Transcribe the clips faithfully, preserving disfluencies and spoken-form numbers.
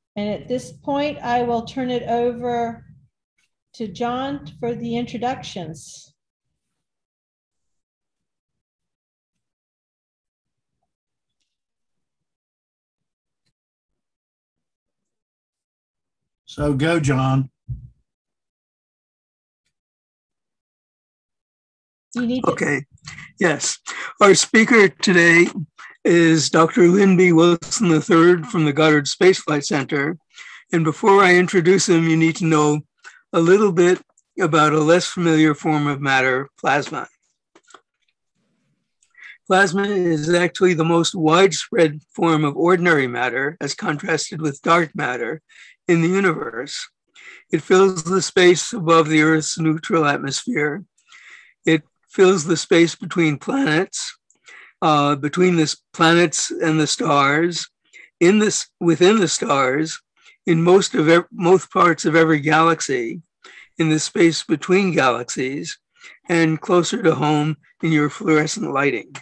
And at this point, I will turn it over to John for the introductions. So go, John. You need to- Okay, yes. Our speaker today is Doctor Lynn B. Wilson the third from the Goddard Space Flight Center. And before I introduce him, you need to know a little bit about a less familiar form of matter, plasma. Plasma is actually the most widespread form of ordinary matter as contrasted with dark matter in the universe. It fills the space above the Earth's neutral atmosphere. It fills the space between planets, uh, between the planets and the stars, in this within the stars, in most of ev- most parts of every galaxy, in the space between galaxies, and closer to home in your fluorescent lighting.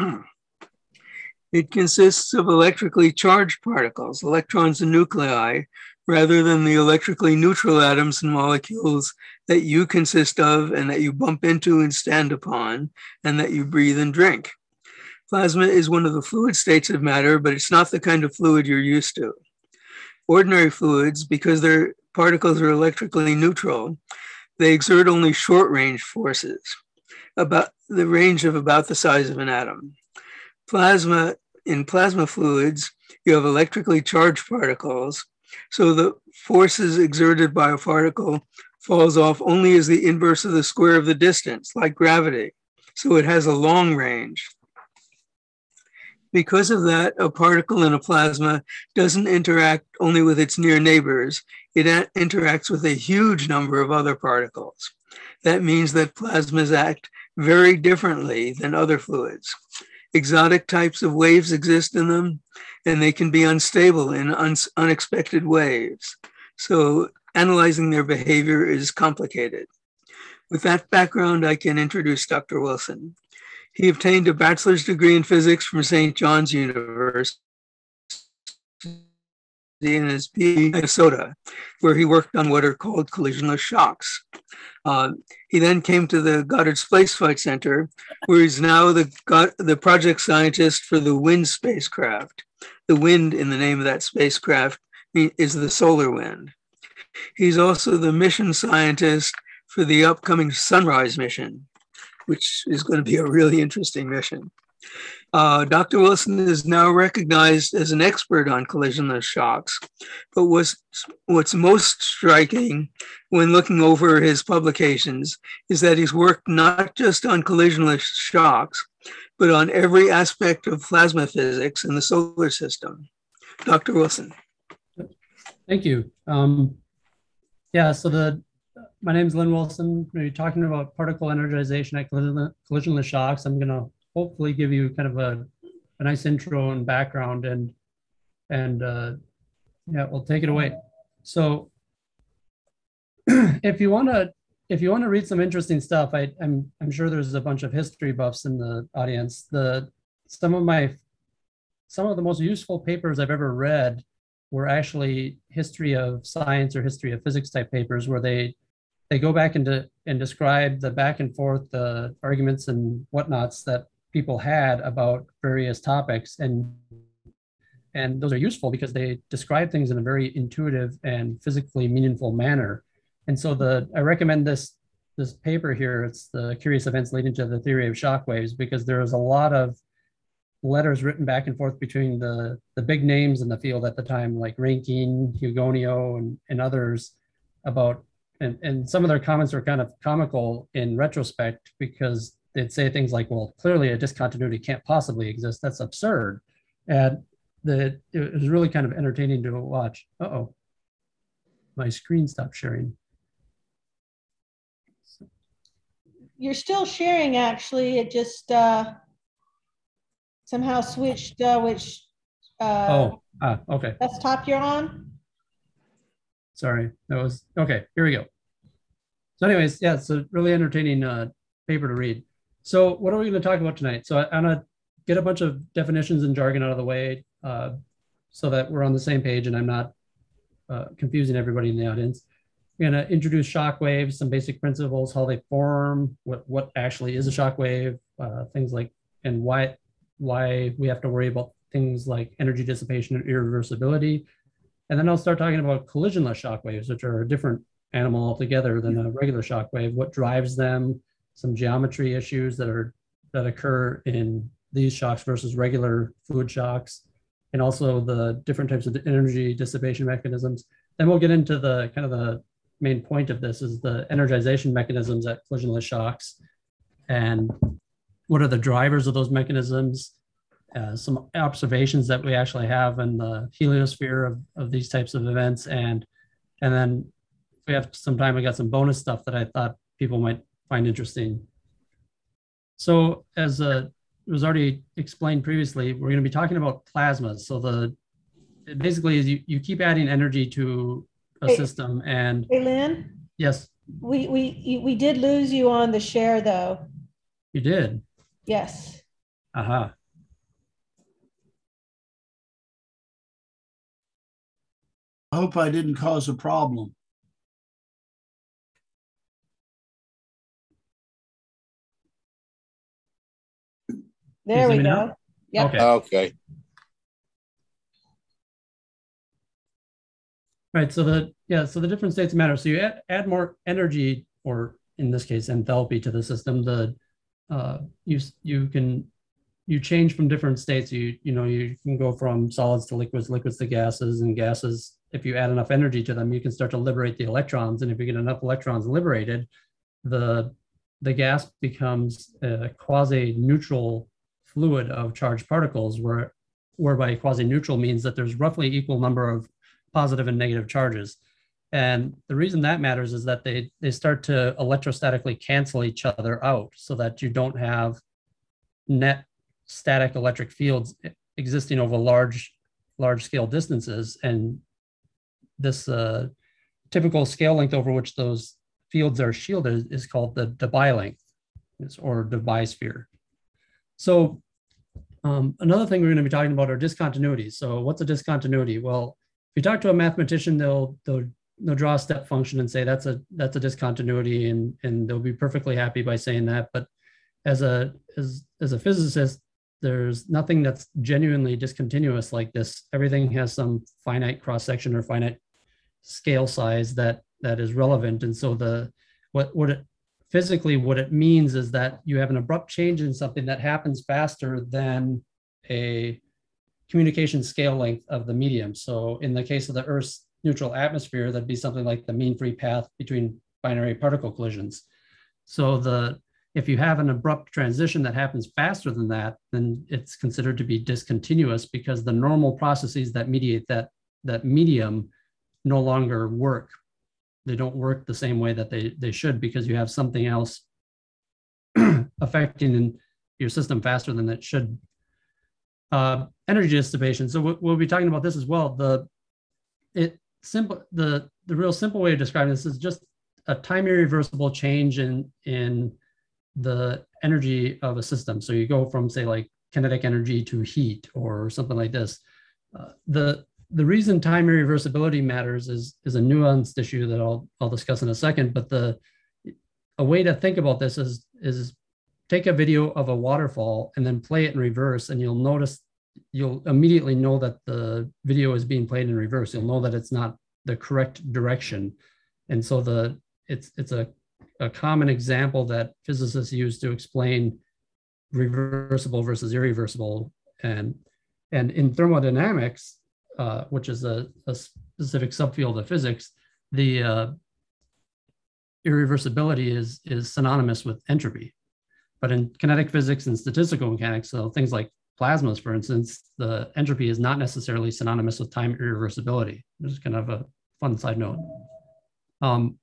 It consists of electrically charged particles, electrons and nuclei, rather than the electrically neutral atoms and molecules that you consist of and that you bump into and stand upon and that you breathe and drink. Plasma is one of the fluid states of matter, but it's not the kind of fluid you're used to. Ordinary fluids, because their particles are electrically neutral, they exert only short-range forces, about the range of about the size of an atom. Plasma, in plasma fluids, you have electrically charged particles, so the forces exerted by a particle falls off only as the inverse of the square of the distance, like gravity. So it has a long range. Because of that, a particle in a plasma doesn't interact only with its near neighbors, it interacts with a huge number of other particles. That means that plasmas act very differently than other fluids. Exotic types of waves exist in them, and they can be unstable in un- unexpected waves. So analyzing their behavior is complicated. With that background, I can introduce Doctor Wilson. He obtained a bachelor's degree in physics from Saint John's University in his P H D in Minnesota, where he worked on what are called collisionless shocks. Uh, he then came to the Goddard Space Flight Center, where he's now the, the project scientist for the WIND spacecraft. The wind in the name of that spacecraft is the solar wind. He's also the mission scientist for the upcoming Sunrise mission, which is going to be a really interesting mission. Uh, Doctor Wilson is now recognized as an expert on collisionless shocks, but what's, what's most striking when looking over his publications is that he's worked not just on collisionless shocks, but on every aspect of plasma physics in the solar system. Doctor Wilson. Thank you. Um, yeah, so the my name is Lynn Wilson. We're talking about particle energization at collisionless shocks. I'm going to hopefully give you kind of a, a nice intro and background, and and uh, yeah, we'll take it away. So if you want to if you want to read some interesting stuff, I, I'm I'm sure there's a bunch of history buffs in the audience. The some of my some of the most useful papers I've ever read were actually history of science or history of physics type papers, where they they go back into and describe the back and forth, the arguments and whatnots that people had about various topics. And, and those are useful because they describe things in a very intuitive and physically meaningful manner. And so the I recommend this, this paper here. It's the Curious Events Leading to the Theory of Shockwaves, because there is a lot of letters written back and forth between the, the big names in the field at the time, like Rankine, Hugonio, and, and others about And, and some of their comments are kind of comical in retrospect, because they'd say things like, well, clearly a discontinuity can't possibly exist. That's absurd. And the, it was really kind of entertaining to watch. Uh-oh, my screen stopped sharing. You're still sharing, actually. It just uh, somehow switched uh, which uh, oh, ah, okay. desktop you're on. Sorry, that was, okay, here we go. So anyways, yeah, it's a really entertaining uh, paper to read. So what are we going to talk about tonight? So I, I'm going to get a bunch of definitions and jargon out of the way uh, so that we're on the same page and I'm not uh, confusing everybody in the audience. We're going to introduce shock waves, some basic principles, how they form, what, what actually is a shock wave, uh, things like, and why, why we have to worry about things like energy dissipation and irreversibility. And then I'll start talking about collisionless shock waves, which are a different animal altogether than a regular shock wave, what drives them, some geometry issues that are that occur in these shocks versus regular fluid shocks, and also the different types of energy dissipation mechanisms. Then we'll get into the kind of the main point of this is the energization mechanisms at collisionless shocks, and what are the drivers of those mechanisms, uh, some observations that we actually have in the heliosphere of, of these types of events, and and then if we have some time, I got some bonus stuff that I thought people might find interesting. So as uh, it was already explained previously, we're going to be talking about plasmas. So the it basically is you, you keep adding energy to a Hey, system, and Hey, Lynn, yes, we, we, we did lose you on the share though. you did. Yes. Aha. I hope I didn't cause a problem. There Please we let me go. know. Yep. Okay. Okay. Right. So the yeah. So the different states matter. So you add add more energy, or in this case, enthalpy to the system. The uh, you you can you change from different states. You you know you can go from solids to liquids, liquids to gases, and gases. If you add enough energy to them, you can start to liberate the electrons. And if you get enough electrons liberated, the the gas becomes a quasi-neutral fluid of charged particles, where whereby quasi-neutral means that there's roughly equal number of positive and negative charges. And the reason that matters is that they they start to electrostatically cancel each other out, so that you don't have net static electric fields existing over large large scale distances. And this uh, typical scale length over which those fields are shielded is called the Debye length, or Debye sphere. So um, another thing we're going to be talking about are discontinuities. So what's a discontinuity? Well, if you talk to a mathematician, they'll they'll they'll draw a step function and say that's a that's a discontinuity, and and they'll be perfectly happy by saying that. But as a as as a physicist, there's nothing that's genuinely discontinuous like this. Everything has some finite cross section or finite scale size that that is relevant, and so the what what it physically what it means is that you have an abrupt change in something that happens faster than a communication scale length of the medium. So in the case of the Earth's neutral atmosphere, that'd be something like the mean free path between binary particle collisions. So the if you have an abrupt transition that happens faster than that, then it's considered to be discontinuous, because the normal processes that mediate that that medium no longer work. They don't work the same way that they, they should, because you have something else affecting your system faster than it should. Uh, energy dissipation. So we'll, we'll be talking about this as well. The it simple the the real simple way of describing this is just a time irreversible change in in the energy of a system. So you go from, say, like kinetic energy to heat or something like this. Uh, the The reason time irreversibility matters is, is a nuanced issue that I'll, I'll discuss in a second, but the a way to think about this is, is take a video of a waterfall and then play it in reverse, and you'll notice, you'll immediately know that the video is being played in reverse. You'll know that it's not the correct direction. And so the it's it's a, a common example that physicists use to explain reversible versus irreversible. And, and in thermodynamics, Uh, which is a, a specific subfield of physics, the uh, irreversibility is, is synonymous with entropy. But in kinetic physics and statistical mechanics, so things like plasmas, for instance, the entropy is not necessarily synonymous with time irreversibility. This is kind of a fun side note. Um,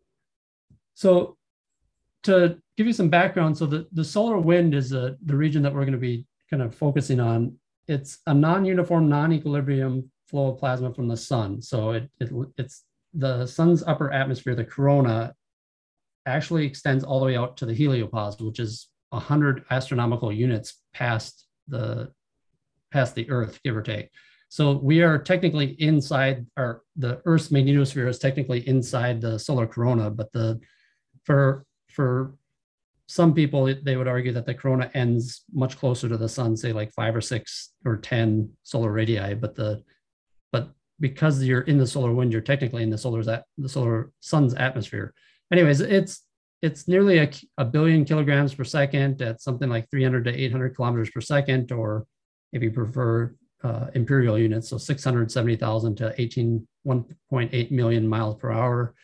so to give you some background, so the, the solar wind is a, the region that we're going to be kind of focusing on. It's a non-uniform, non-equilibrium flow of plasma from the sun. So it, it it's the sun's upper atmosphere, the corona, actually extends all the way out to the heliopause, which is one hundred astronomical units past the past the Earth, give or take. So we are technically inside, or the Earth's magnetosphere is technically inside the solar corona, but the for for some people, they would argue that the corona ends much closer to the sun, say like five or six or ten solar radii. But the but because you're in the solar wind, you're technically in the solar's at the solar sun's atmosphere. Anyways, it's it's nearly a, a billion kilograms per second at something like three hundred to eight hundred kilometers per second, or if you prefer uh, imperial units, so six hundred seventy thousand to eighteen one point eight million miles per hour.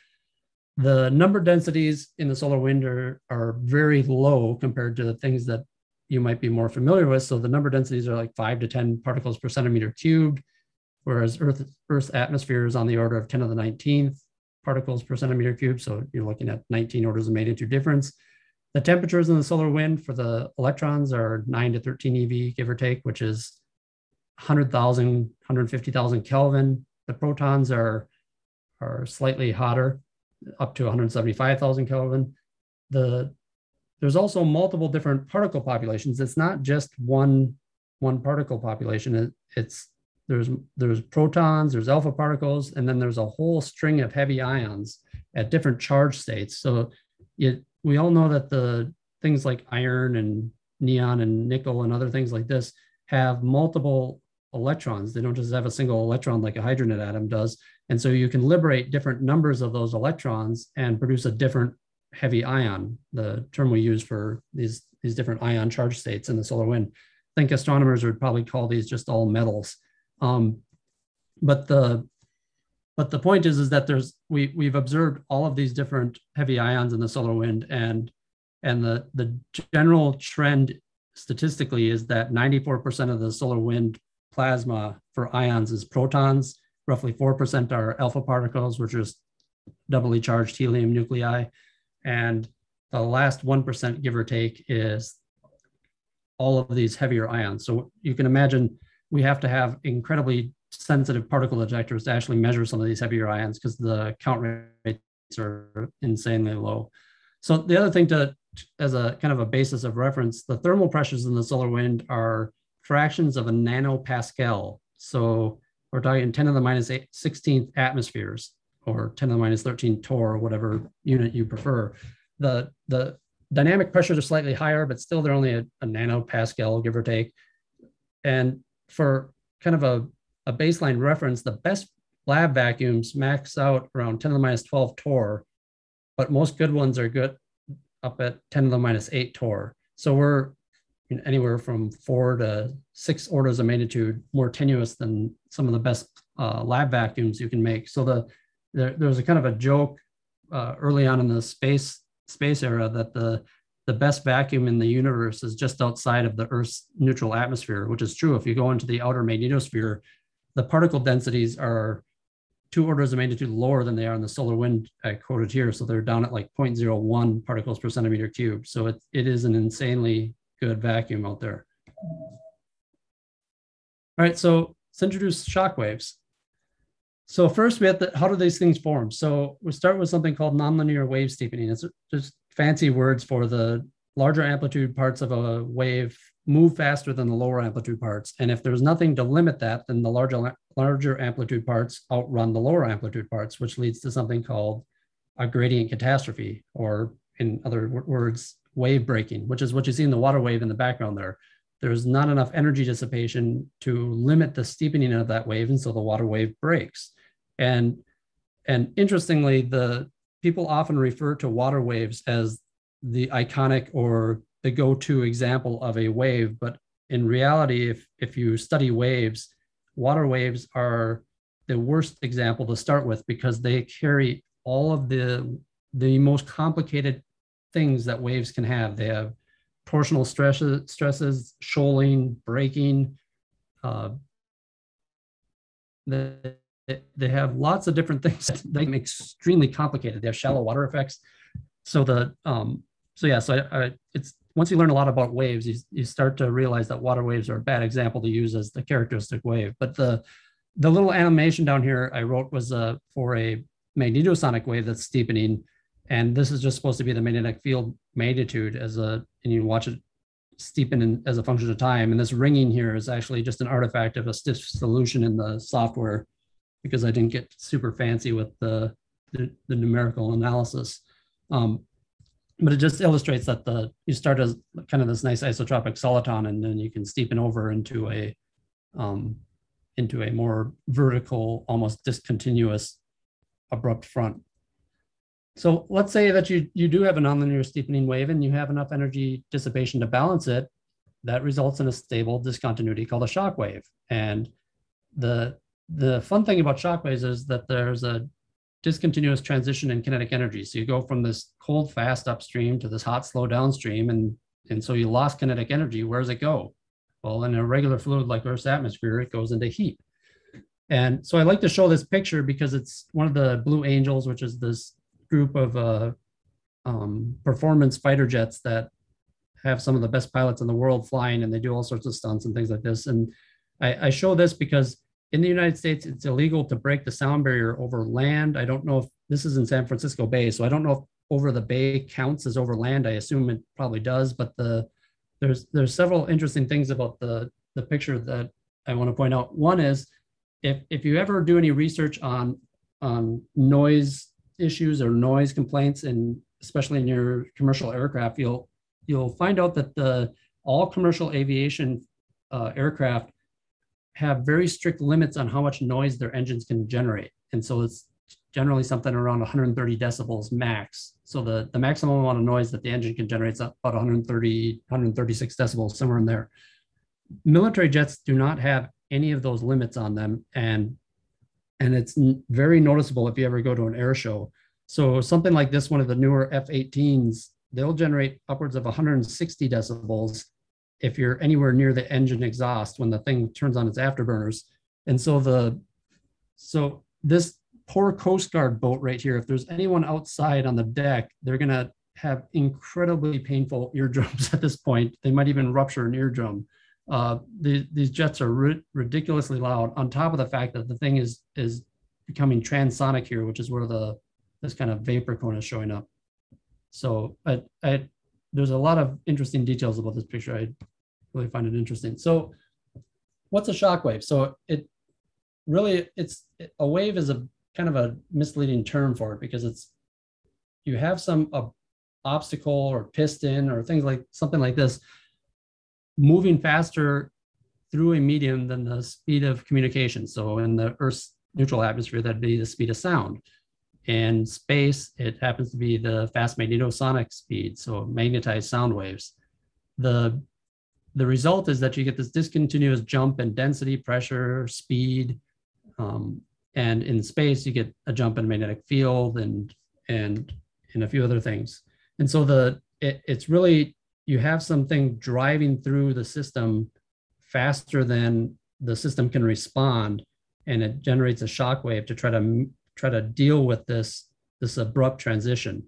The number densities in the solar wind are, are very low compared to the things that you might be more familiar with. So the number densities are like five to ten particles per centimeter cubed, whereas Earth, Earth's atmosphere is on the order of ten to the nineteenth particles per centimeter cubed. So you're looking at nineteen orders of magnitude difference. The temperatures in the solar wind for the electrons are nine to thirteen E V, give or take, which is one hundred thousand, one hundred fifty thousand Kelvin. The protons are, are slightly hotter, up to one hundred seventy-five thousand Kelvin. The, there's also multiple different particle populations. It's not just one, one particle population. It, it's there's, there's protons, there's alpha particles, and then there's a whole string of heavy ions at different charge states. So it, we all know that the things like iron and neon and nickel and other things like this have multiple electrons. They don't just have a single electron like a hydrogen atom does. And so you can liberate different numbers of those electrons and produce a different heavy ion, the term we use for these, these different ion charge states in the solar wind. I think astronomers would probably call these just all metals. Um, but the but the point is, is that there's we we've observed all of these different heavy ions in the solar wind, and and the the general trend statistically is that ninety-four percent of the solar wind plasma for ions is protons. Roughly four percent are alpha particles, which are just doubly charged helium nuclei. And the last one percent, give or take, is all of these heavier ions. So you can imagine we have to have incredibly sensitive particle detectors to actually measure some of these heavier ions because the count rates are insanely low. So the other thing to, as a kind of a basis of reference, the thermal pressures in the solar wind are fractions of a nanopascal. So we're talking ten to the minus sixteenth atmospheres, or ten to the minus thirteen torr, whatever unit you prefer. The, the dynamic pressures are slightly higher, but still they're only a, a nanopascal, give or take. And for kind of a, a baseline reference, the best lab vacuums max out around ten to the minus twelve torr, but most good ones are good up at ten to the minus eight torr. So we're anywhere from four to six orders of magnitude more tenuous than some of the best uh, lab vacuums you can make. So the there, there was a kind of a joke uh, early on in the space space era that the the best vacuum in the universe is just outside of the Earth's neutral atmosphere, which is true. If you go into the outer magnetosphere, the particle densities are two orders of magnitude lower than they are in the solar wind I quoted here. So they're down at like zero point zero one particles per centimeter cubed. So it, it is an insanely good vacuum out there. All right, so let's introduce shock waves. So first we have to, how do these things form? So we start with something called nonlinear wave steepening. It's just fancy words for the larger amplitude parts of a wave move faster than the lower amplitude parts. And if there's nothing to limit that, then the larger, larger amplitude parts outrun the lower amplitude parts, which leads to something called a gradient catastrophe, or in other words, wave breaking, which is what you see in the water wave in the background there. There's not enough energy dissipation to limit the steepening of that wave, and so the water wave breaks. And, and interestingly, the people often refer to water waves as the iconic or the go-to example of a wave, but in reality, if, if you study waves, water waves are the worst example to start with because they carry all of the, the most complicated things that waves can have. They have torsional stresses, stresses, shoaling, breaking. Uh, they, they have lots of different things that make them extremely complicated. They have shallow water effects. So the um, so yeah, so I, I, it's once you learn a lot about waves, you, you start to realize that water waves are a bad example to use as the characteristic wave. But the the little animation down here I wrote was uh, for a magnetosonic wave that's steepening. And this is just supposed to be the magnetic field magnitude as a, and you watch it steepen in, as a function of time. And this ringing here is actually just an artifact of a stiff solution in the software, because I didn't get super fancy with the, the, the numerical analysis. Um, but it just illustrates that the you start as kind of this nice isotropic soliton, and then you can steepen over into a um, into a more vertical, almost discontinuous, abrupt front. So let's say that you, you do have a nonlinear steepening wave and you have enough energy dissipation to balance it. That results in a stable discontinuity called a shock wave. And the, the fun thing about shock waves is that there's a discontinuous transition in kinetic energy. So you go from this cold, fast upstream to this hot, slow downstream. And, and so you lost kinetic energy. Where does it go? Well, in a regular fluid like Earth's atmosphere, it goes into heat. And so I like to show this picture because it's one of the Blue Angels, which is this group of uh, um, performance fighter jets that have some of the best pilots in the world flying, and they do all sorts of stunts and things like this. And I, I show this because in the United States, it's illegal to break the sound barrier over land. I don't know if this is in San Francisco Bay, so I don't know if over the bay counts as over land. I assume it probably does, but the there's there's several interesting things about the, the picture that I want to point out. One is if, if you ever do any research on, on noise issues or noise complaints, and especially in your commercial aircraft, you'll you'll find out that the all commercial aviation uh, aircraft have very strict limits on how much noise their engines can generate, and so it's generally something around one hundred thirty decibels max. So the the maximum amount of noise that the engine can generate is about one hundred thirty, one hundred thirty-six decibels, somewhere in there. Military jets do not have any of those limits on them, and And it's very noticeable if you ever go to an air show. So something like this, one of the newer F eighteens, they'll generate upwards of one hundred sixty decibels if you're anywhere near the engine exhaust when the thing turns on its afterburners. And so the so this poor Coast Guard boat right here, if there's anyone outside on the deck, they're gonna have incredibly painful eardrums at this point. They might even rupture an eardrum. Uh, the, these jets are ri ridiculously loud, on top of the fact that the thing is is becoming transonic here, which is where the this kind of vapor cone is showing up. So I, I, there's a lot of interesting details about this picture. I really find it interesting. So what's a shock wave? So it really, it's a wave is a kind of a misleading term for it, because it's you have some uh, obstacle or piston or things like something like this moving faster through a medium than the speed of communication. So in the Earth's neutral atmosphere, that'd be the speed of sound. In space, it happens to be the fast magnetosonic speed, so magnetized sound waves. The, the result is that you get this discontinuous jump in density, pressure, speed, um, and in space, you get a jump in magnetic field and, and, and a few other things. And so the it, it's really, you have something driving through the system faster than the system can respond, and it generates a shock wave to try to try to deal with this this abrupt transition.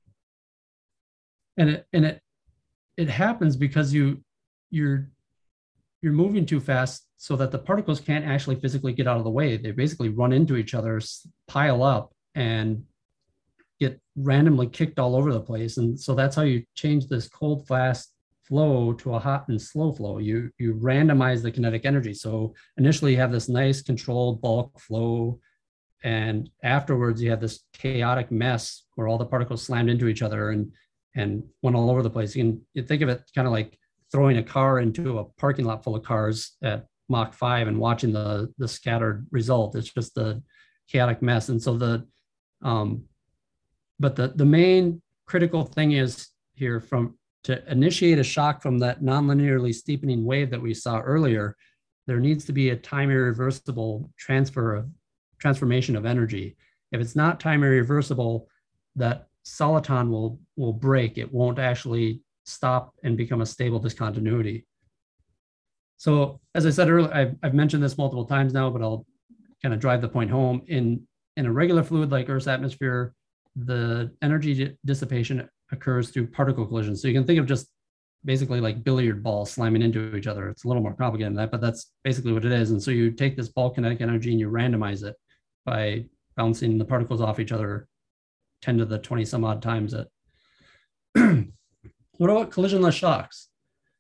And it and it it happens because you you're you're moving too fast so that the particles can't actually physically get out of the way. They basically run into each other, pile up, and get randomly kicked all over the place. And so that's how you change this cold, fast flow to a hot and slow flow. You, you randomize the kinetic energy. So initially you have this nice controlled bulk flow, and afterwards you have this chaotic mess where all the particles slammed into each other and, and went all over the place. You can you think of it kind of like throwing a car into a parking lot full of cars at Mach five and watching the, the scattered result. It's just a chaotic mess. And so the, um, but the, the main critical thing is here from to initiate a shock from that nonlinearly steepening wave that we saw earlier, there needs to be a time irreversible transfer of transformation of energy. If it's not time irreversible, that soliton will, will break. It won't actually stop and become a stable discontinuity. So as I said earlier, I've, I've mentioned this multiple times now, but I'll kind of drive the point home. In, in a regular fluid like Earth's atmosphere, the energy dissipation occurs through particle collisions. So you can think of just basically like billiard balls slamming into each other. It's a little more complicated than that, but that's basically what it is. And so you take this ball kinetic energy and you randomize it by bouncing the particles off each other ten to the twenty some odd times. It. What about collisionless shocks?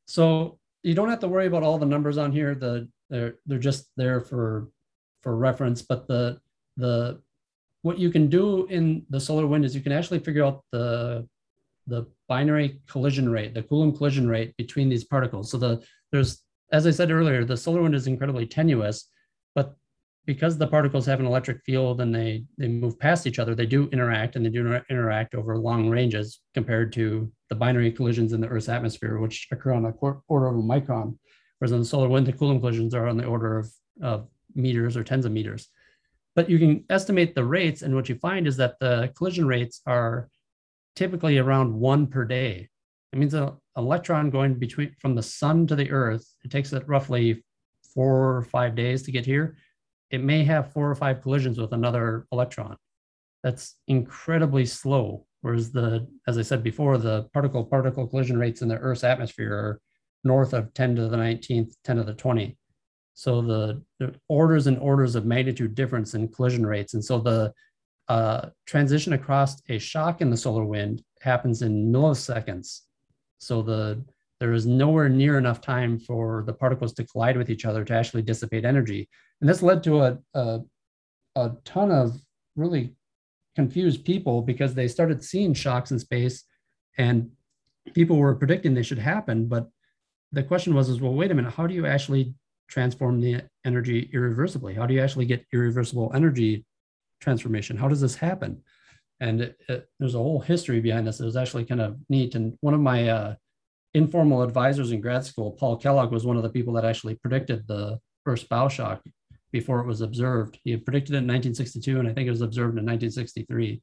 So you don't have to worry about all the numbers on here. The they're they're just there for for reference. But the the what you can do in the solar wind is you can actually figure out the the binary collision rate, the Coulomb collision rate between these particles. So the there's, as I said earlier, the solar wind is incredibly tenuous, but because the particles have an electric field and they they move past each other, they do interact, and they do interact over long ranges compared to the binary collisions in the Earth's atmosphere, which occur on a order of a micron, whereas in the solar wind, the Coulomb collisions are on the order of, of meters or tens of meters. But you can estimate the rates, and what you find is that the collision rates are typically around one per day. It means an electron going between from the sun to the Earth, it takes it roughly four or five days to get here. It may have four or five collisions with another electron. That's incredibly slow. Whereas the, as I said before, the particle-particle collision rates in the Earth's atmosphere are north of ten to the nineteenth, ten to the twentieth. So the, the orders and orders of magnitude difference in collision rates. And so the uh, transition across a shock in the solar wind happens in milliseconds. So the there is nowhere near enough time for the particles to collide with each other to actually dissipate energy. And this led to a, a, a ton of really confused people, because they started seeing shocks in space and people were predicting they should happen. But the question was, is, well, wait a minute, how do you actually transform the energy irreversibly? How do you actually get irreversible energy transformation? How does this happen? And it, it, there's a whole history behind this. It was actually kind of neat. And one of my uh, informal advisors in grad school, Paul Kellogg, was one of the people that actually predicted the first bow shock before it was observed. He had predicted it in nineteen sixty-two, and I think it was observed in nineteen sixty-three.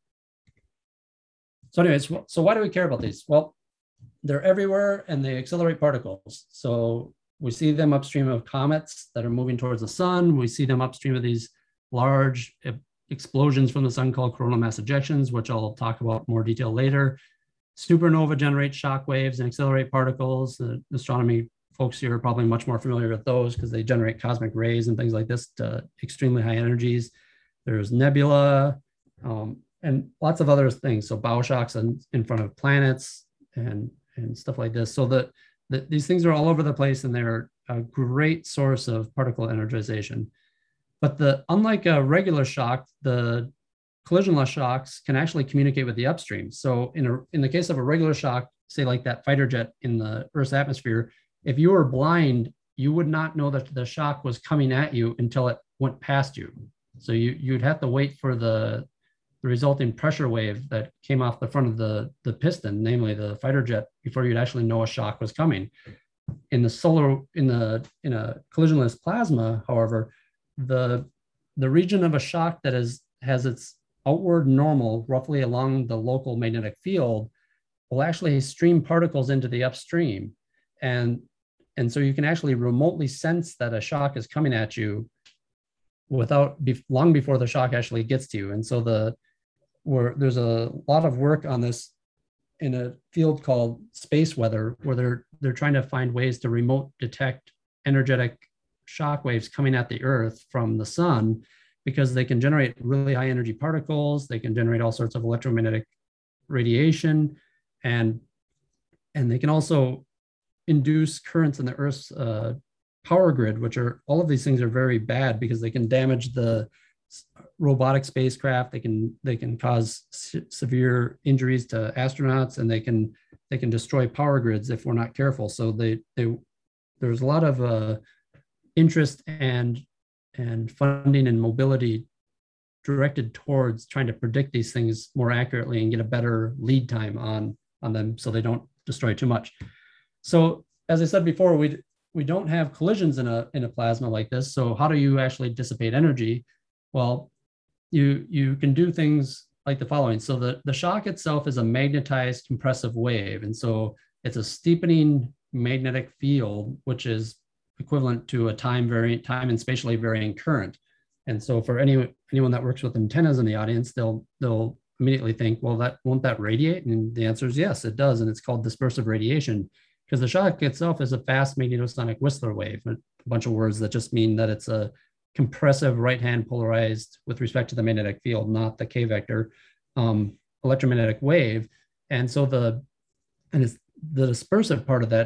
So anyways, so why do we care about these? Well, they're everywhere and they accelerate particles. So we see them upstream of comets that are moving towards the sun. We see them upstream of these large explosions from the sun called coronal mass ejections, which I'll talk about more detail later. Supernova generate shock waves and accelerate particles. The astronomy folks here are probably much more familiar with those because they generate cosmic rays and things like this to extremely high energies. There's nebula um, and lots of other things. So bow shocks in, in front of planets and, and stuff like this. So that the, these things are all over the place, and they're a great source of particle energization. But the unlike a regular shock, the collisionless shocks can actually communicate with the upstream. So in, a, in the case of a regular shock, say like that fighter jet in the Earth's atmosphere, if you were blind, you would not know that the shock was coming at you until it went past you. So you, you'd have to wait for the, the resulting pressure wave that came off the front of the, the piston, namely the fighter jet, before you'd actually know a shock was coming. In the solar, in the in a collisionless plasma, however, the the region of a shock that is has its outward normal roughly along the local magnetic field will actually stream particles into the upstream. And, and so you can actually remotely sense that a shock is coming at you without be, long before the shock actually gets to you. And so the where there's a lot of work on this in a field called space weather, where they're they're trying to find ways to remote detect energetic shock waves coming at the Earth from the sun, because they can generate really high energy particles. They can generate all sorts of electromagnetic radiation, and, and they can also induce currents in the Earth's uh, power grid, which are, all of these things are very bad because they can damage the robotic spacecraft. They can, they can cause se severe injuries to astronauts, and they can, they can destroy power grids if we're not careful. So they, they, there's a lot of uh, interest and and funding and mobility directed towards trying to predict these things more accurately and get a better lead time on, on them so they don't destroy too much. So as I said before, we, we don't have collisions in a, in a plasma like this. So how do you actually dissipate energy? Well, you, you can do things like the following. So the, the shock itself is a magnetized compressive wave. And so it's a steepening magnetic field, which is equivalent to a time varying, time and spatially varying current. And so for any, anyone that works with antennas in the audience, they'll, they'll immediately think, well, that won't that radiate? And the answer is yes, it does. And it's called dispersive radiation, because the shock itself is a fast magnetosonic Whistler wave, a bunch of words that just mean that it's a compressive right-hand polarized with respect to the magnetic field, not the K vector, um, electromagnetic wave. And so the, and it's the dispersive part of that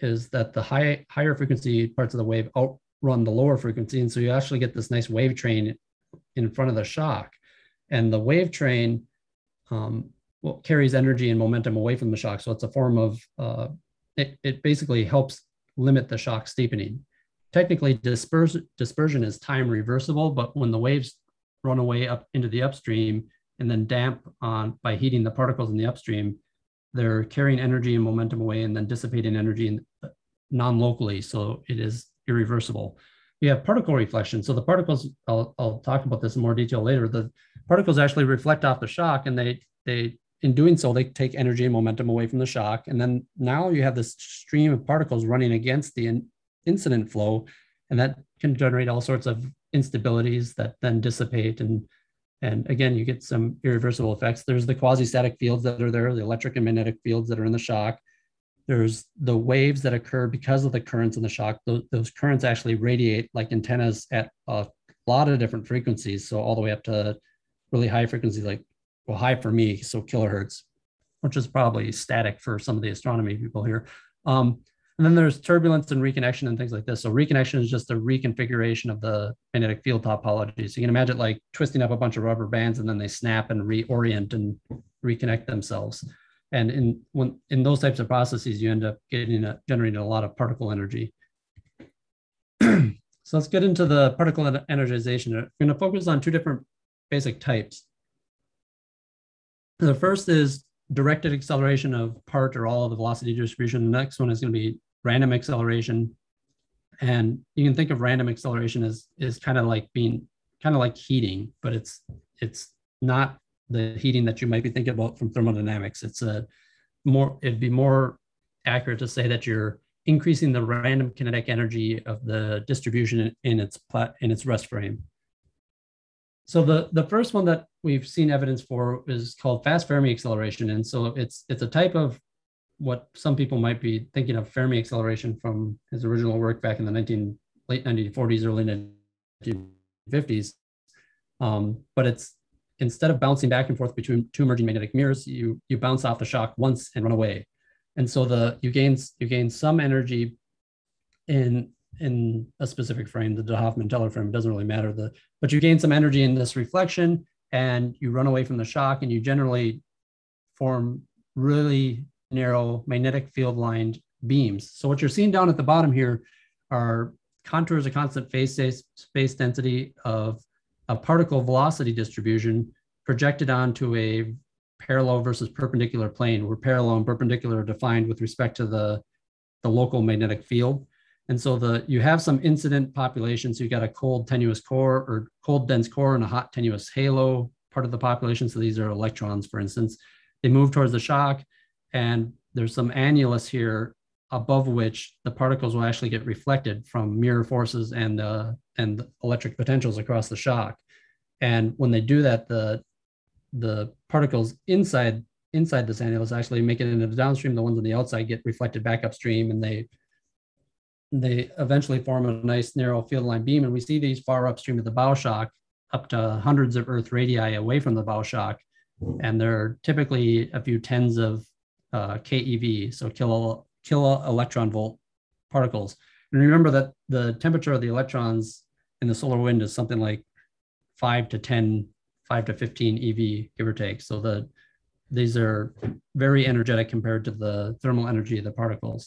is that the high higher frequency parts of the wave outrun the lower frequency. And so you actually get this nice wave train in front of the shock. And the wave train um, well, carries energy and momentum away from the shock. So it's a form of, uh, it, it basically helps limit the shock steepening. Technically, disperse, dispersion is time reversible, but when the waves run away up into the upstream and then damp on by heating the particles in the upstream, they're carrying energy and momentum away and then dissipating energy in, non-locally. So it is irreversible. You have particle reflection. So the particles, I'll, I'll talk about this in more detail later. The particles actually reflect off the shock, and they, they, in doing so, they take energy and momentum away from the shock. And then now you have this stream of particles running against the in, incident flow, and that can generate all sorts of instabilities that then dissipate. And, and again, you get some irreversible effects. There's the quasi-static fields that are there, the electric and magnetic fields that are in the shock. There's the waves that occur because of the currents in the shock. Those, those currents actually radiate like antennas at a lot of different frequencies. So all the way up to really high frequencies, like, well, high for me, so kilohertz, which is probably static for some of the astronomy people here. Um, and then there's turbulence and reconnection and things like this. So reconnection is just a reconfiguration of the magnetic field topology. So you can imagine like twisting up a bunch of rubber bands and then they snap and reorient and reconnect themselves. And in when in those types of processes, you end up getting a, generating a lot of particle energy. So let's get into the particle energization. I'm going to focus on two different basic types. The first is directed acceleration of part or all of the velocity distribution. The next one is going to be random acceleration. And you can think of random acceleration as is kind of like being kind of like heating, but it's it's not the heating that you might be thinking about from thermodynamics. It's a more, it'd be more accurate to say that you're increasing the random kinetic energy of the distribution in, in its plat, in its rest frame. So the, the first one that we've seen evidence for is called fast Fermi acceleration. And so it's, it's a type of what some people might be thinking of Fermi acceleration from his original work back in the nineteen, late nineteen forties, early nineteen fifties. Um, but it's, instead of bouncing back and forth between two emerging magnetic mirrors, you, you bounce off the shock once and run away. And so the you gain, you gain some energy in, in a specific frame, the de Hoffmann-Teller frame, it doesn't really matter, the, but you gain some energy in this reflection and you run away from the shock, and you generally form really narrow magnetic field lined beams. So what you're seeing down at the bottom here are contours of constant phase space density of a particle velocity distribution projected onto a parallel versus perpendicular plane, where parallel and perpendicular are defined with respect to the, the local magnetic field. And so the you have some incident populations. So you got a cold tenuous core or cold dense core and a hot tenuous halo part of the population. So these are electrons, for instance. They move towards the shock, and there's some annulus here above which the particles will actually get reflected from mirror forces and uh, and electric potentials across the shock. And when they do that, the the particles inside inside this annulus actually make it into the downstream. The ones on the outside get reflected back upstream, and they they eventually form a nice narrow field line beam. And we see these far upstream of the bow shock, up to hundreds of Earth radii away from the bow shock, and they're typically a few tens of uh, keV, so kilo kilo electron volt particles. And remember that the temperature of the electrons in the solar wind is something like five to ten, five to fifteen E V, give or take. So the these are very energetic compared to the thermal energy of the particles.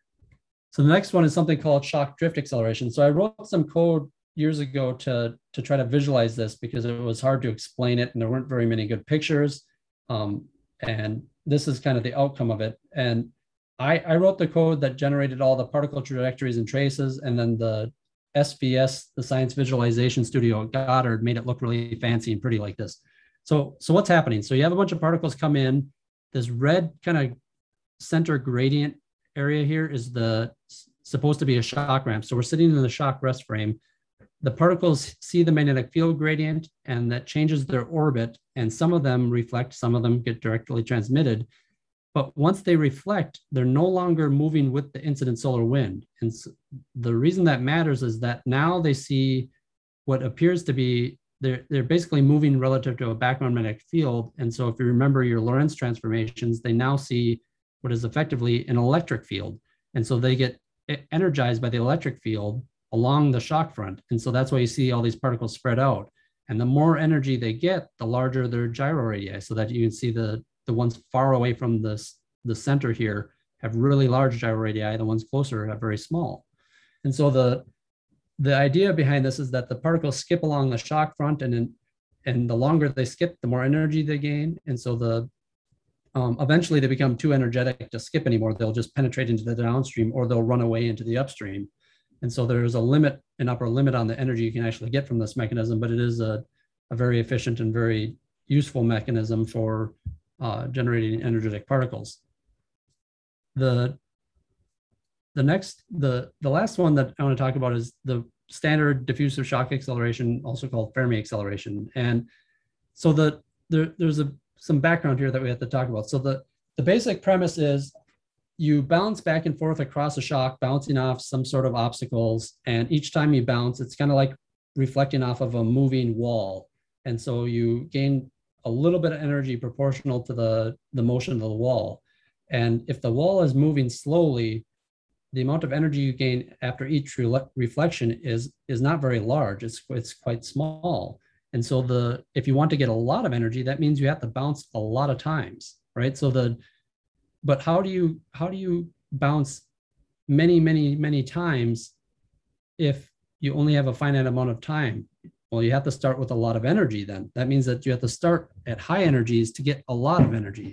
So the next one is something called shock drift acceleration. So I wrote some code years ago to, to try to visualize this because it was hard to explain it and there weren't very many good pictures. Um, and this is kind of the outcome of it. And I, I wrote the code that generated all the particle trajectories and traces, and then the S V S, the Science Visualization Studio at Goddard, made it look really fancy and pretty like this. So, so what's happening? So you have a bunch of particles come in. This red kind of center gradient area here is the supposed to be a shock ramp. So we're sitting in the shock rest frame. The particles see the magnetic field gradient, and that changes their orbit. And some of them reflect, some of them get directly transmitted. But once they reflect, they're no longer moving with the incident solar wind. And so the reason that matters is that now they see what appears to be, they're, they're basically moving relative to a background magnetic field. And so if you remember your Lorentz transformations, they now see what is effectively an electric field. And so they get e- energized by the electric field along the shock front. And so that's why you see all these particles spread out. And the more energy they get, the larger their gyro radii, so that you can see the, the ones far away from this, the center here have really large gyro radii, the ones closer have very small. And so the, the idea behind this is that the particles skip along the shock front, and in, and the longer they skip, the more energy they gain. And so the um, eventually they become too energetic to skip anymore. They'll just penetrate into the downstream, or they'll run away into the upstream. And so there's a limit, an upper limit on the energy you can actually get from this mechanism, but it is a, a very efficient and very useful mechanism for uh, generating energetic particles. The, the next, the, the last one that I want to talk about is the standard diffusive shock acceleration, also called Fermi acceleration. And so the, there, there's a, some background here that we have to talk about. So the, the basic premise is you bounce back and forth across a shock, bouncing off some sort of obstacles. And each time you bounce, it's kind of like reflecting off of a moving wall. And so you gain a little bit of energy proportional to the, the motion of the wall. And if the wall is moving slowly, the amount of energy you gain after each re reflection is, is not very large. It's, it's quite small. And so the, if you want to get a lot of energy, that means you have to bounce a lot of times, right? So the, but how do you, how do you bounce many, many, many times if you only have a finite amount of time? Well, you have to start with a lot of energy then. That means that you have to start at high energies to get a lot of energy.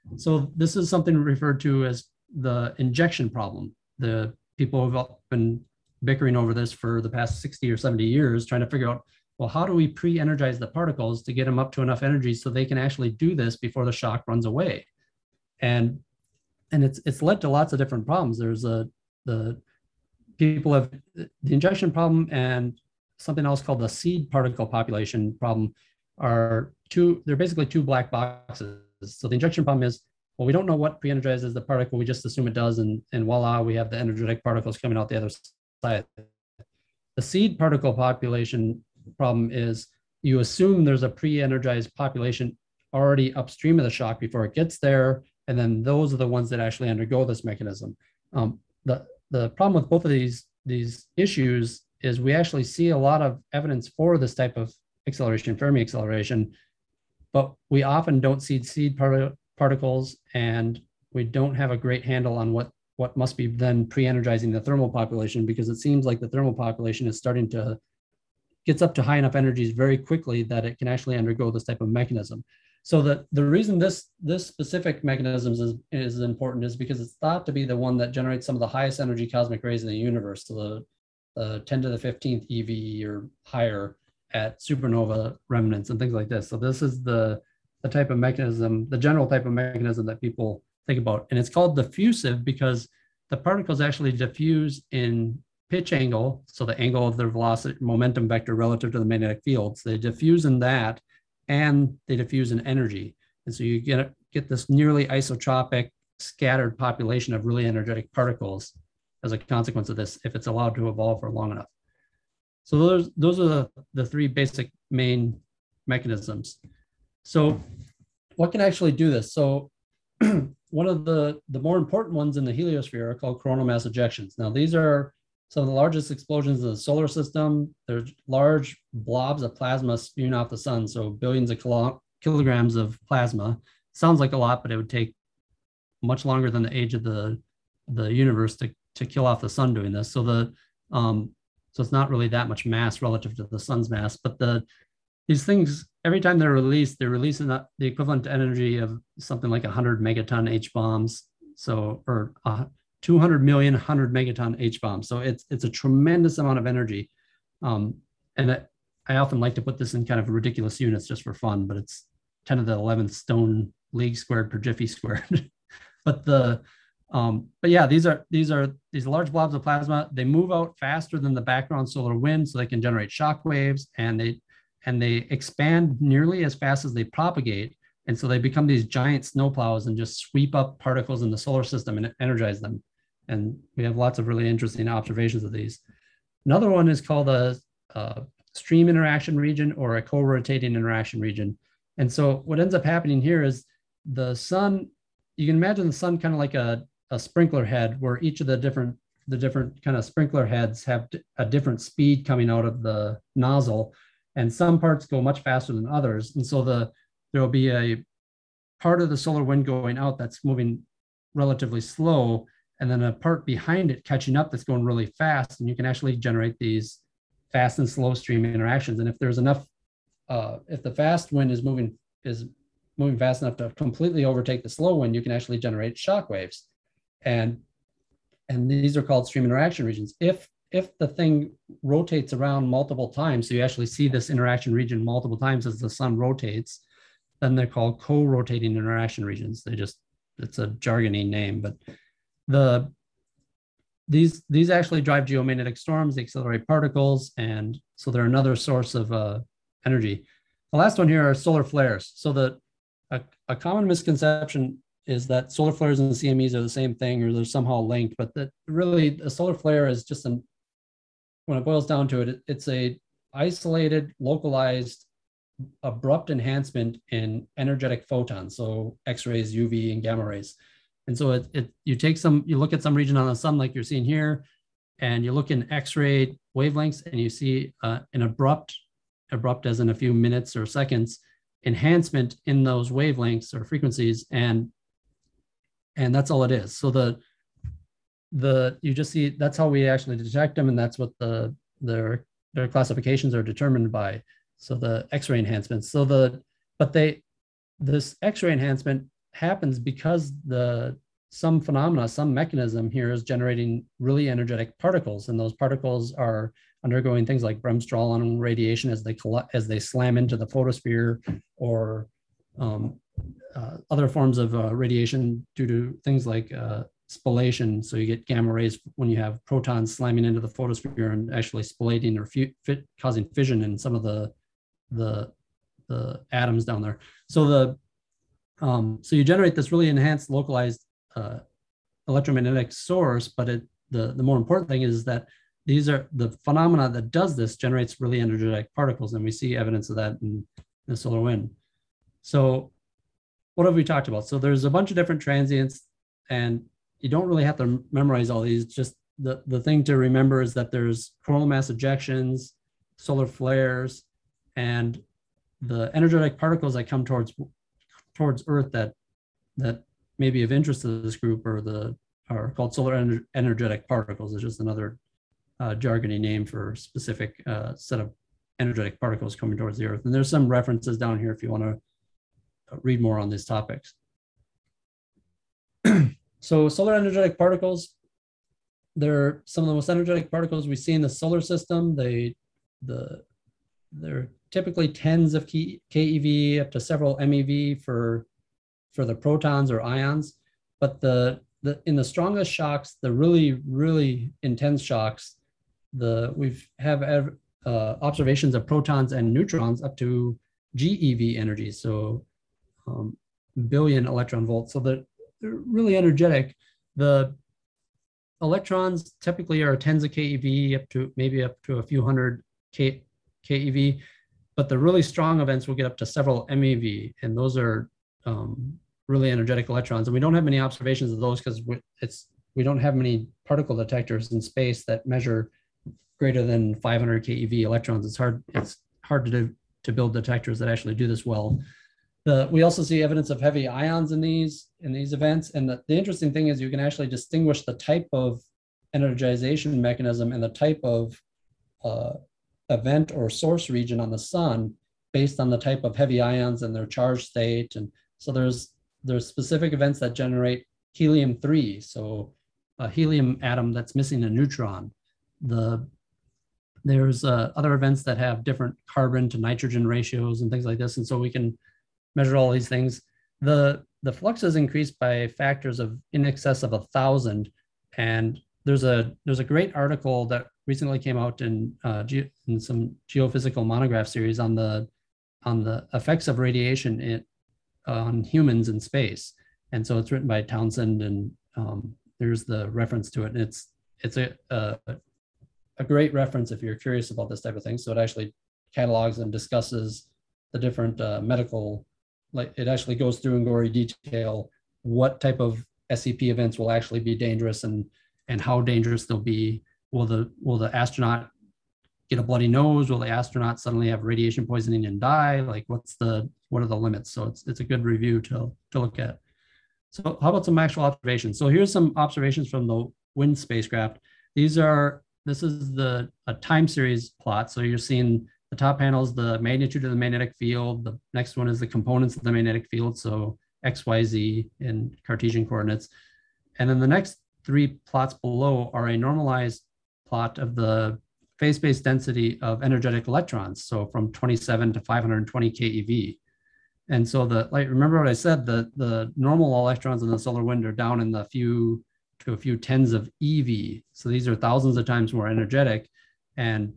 So this is something referred to as the injection problem. The people have been bickering over this for the past sixty or seventy years, trying to figure out, well, how do we pre-energize the particles to get them up to enough energy so they can actually do this before the shock runs away? And and it's it's led to lots of different problems. There's a the people have the injection problem and something else called the seed particle population problem are two, they're basically two black boxes. So the injection problem is, well, we don't know what pre-energizes the particle, we just assume it does, and, and voila, we have the energetic particles coming out the other side. The seed particle population problem is you assume there's a pre-energized population already upstream of the shock before it gets there, and then those are the ones that actually undergo this mechanism. Um, the, the problem with both of these, these issues is we actually see a lot of evidence for this type of acceleration, Fermi acceleration, but we often don't see seed part particles, and we don't have a great handle on what, what must be then pre-energizing the thermal population, because it seems like the thermal population is starting to, gets up to high enough energies very quickly that it can actually undergo this type of mechanism. So the, the reason this, this specific mechanism is, is important is because it's thought to be the one that generates some of the highest energy cosmic rays in the universe, so the, the ten to the fifteenth E V or higher at supernova remnants and things like this. So this is the, the type of mechanism, the general type of mechanism that people think about. And it's called diffusive because the particles actually diffuse in pitch angle, so the angle of their velocity, momentum vector relative to the magnetic fields. They diffuse in that, and they diffuse in energy. And so you get, get this nearly isotropic scattered population of really energetic particles as a consequence of this, if it's allowed to evolve for long enough. So those, those are the, the three basic main mechanisms. So what can actually do this? So one of the, the more important ones in the heliosphere are called coronal mass ejections. Now, these are some of the largest explosions in the solar system. There's large blobs of plasma spewing off the sun, so billions of kilo kilograms of plasma. Sounds like a lot, but it would take much longer than the age of the, the universe to, to kill off the sun doing this. So the um, so it's not really that much mass relative to the sun's mass, but the these things, every time they're released, they're releasing the equivalent energy of something like one hundred megaton H bombs. So, or uh, two hundred million one hundred megaton H bombs. So it's, it's a tremendous amount of energy. Um, and it, I often like to put this in kind of ridiculous units just for fun, but it's ten to the eleventh stone league squared per jiffy squared. but the, um, but yeah, these are, these are these large blobs of plasma. They move out faster than the background solar wind, so they can generate shock waves, and they, and they expand nearly as fast as they propagate. And so they become these giant snowplows and just sweep up particles in the solar system and energize them. And we have lots of really interesting observations of these. Another one is called a, a stream interaction region or a co-rotating interaction region. And so what ends up happening here is the sun, you can imagine the sun kind of like a, a sprinkler head where each of the different the different kind of sprinkler heads have a different speed coming out of the nozzle, and some parts go much faster than others. And so the there will be a part of the solar wind going out that's moving relatively slow, and then a part behind it catching up that's going really fast. And you can actually generate these fast and slow stream interactions. And if there's enough, uh, if the fast wind is moving is moving fast enough to completely overtake the slow wind, you can actually generate shock waves. And and these are called stream interaction regions. If if the thing rotates around multiple times, so you actually see this interaction region multiple times as the sun rotates, then they're called co-rotating interaction regions. They just, it's a jargony name, but the these these actually drive geomagnetic storms, they accelerate particles, and so they're another source of uh, energy. The last one here are solar flares. So the a, a common misconception is that solar flares and C M Es are the same thing, or they're somehow linked, but that really a solar flare is just an, when it boils down to it, it it's a isolated, localized, abrupt enhancement in energetic photons, so X-rays, U V, and gamma rays. And so it, it you take some, you look at some region on the sun like you're seeing here, and you look in X-ray wavelengths, and you see uh, an abrupt, abrupt as in a few minutes or seconds, enhancement in those wavelengths or frequencies, and and that's all it is. So the the you just see, that's how we actually detect them, and that's what the their their classifications are determined by. So the X-ray enhancements. So the but they this X-ray enhancement happens because the some phenomena, some mechanism here is generating really energetic particles, and those particles are undergoing things like Bremsstrahlung radiation as they as they slam into the photosphere, or um, uh, other forms of uh, radiation due to things like uh, spallation. So you get gamma rays when you have protons slamming into the photosphere and actually spallating or fit, causing fission in some of the the the atoms down there. So the um, so you generate this really enhanced, localized uh, electromagnetic source, but it the the more important thing is that these are the phenomena that does this generates really energetic particles, and we see evidence of that in the solar wind. So what have we talked about? So there's a bunch of different transients, and you don't really have to memorize all these. Just the, the thing to remember is that there's coronal mass ejections, solar flares, and the energetic particles that come towards towards Earth that that may be of interest to this group are the are called solar ener energetic particles. It's just another uh, jargony name for a specific uh, set of energetic particles coming towards the Earth. And there's some references down here if you want to read more on these topics. So solar energetic particles, they're some of the most energetic particles we see in the solar system. They the they're typically tens of keV up to several MeV for for the protons or ions, but the the in the strongest shocks, the really really intense shocks, the we've have uh, observations of protons and neutrons up to GeV energy, so um, billion electron volts. So they're, they're really energetic. The electrons typically are tens of keV up to maybe up to a few hundred K, keV, but the really strong events will get up to several MeV, and those are um, really energetic electrons. And we don't have many observations of those because it's we don't have many particle detectors in space that measure greater than five hundred keV electrons. It's hard it's hard to do, to build detectors that actually do this well. The, we also see evidence of heavy ions in these in these events, and the, the interesting thing is you can actually distinguish the type of energization mechanism and the type of uh, event or source region on the sun based on the type of heavy ions and their charge state. And so there's there's specific events that generate helium three, so a helium atom that's missing a neutron. The there's uh, other events that have different carbon to nitrogen ratios and things like this, and so we can measure all these things. The the flux is increased by factors of in excess of a thousand, and there's a there's a great article that recently came out in uh, ge in some geophysical monograph series on the on the effects of radiation in, uh, on humans in space, and so it's written by Townsend, and um, there's the reference to it. And it's it's a, a a great reference if you're curious about this type of thing. So it actually catalogs and discusses the different uh, medical. Like it actually goes through in gory detail what type of S E P events will actually be dangerous and and how dangerous they'll be. Will the will the astronaut get a bloody nose? Will the astronaut suddenly have radiation poisoning and die? Like what's the what are the limits? So it's it's a good review to to look at. So how about some actual observations? So here's some observations from the WIND spacecraft. These are this is the a time series plot. So you're seeing the top panel is the magnitude of the magnetic field. The next one is the components of the magnetic field. So X, Y, Z in Cartesian coordinates. And then the next three plots below are a normalized plot of the phase space density of energetic electrons. So from twenty-seven to five hundred twenty keV. And so the, like, remember what I said, the, the normal electrons in the solar wind are down in the few to a few tens of E V. So these are thousands of times more energetic. And,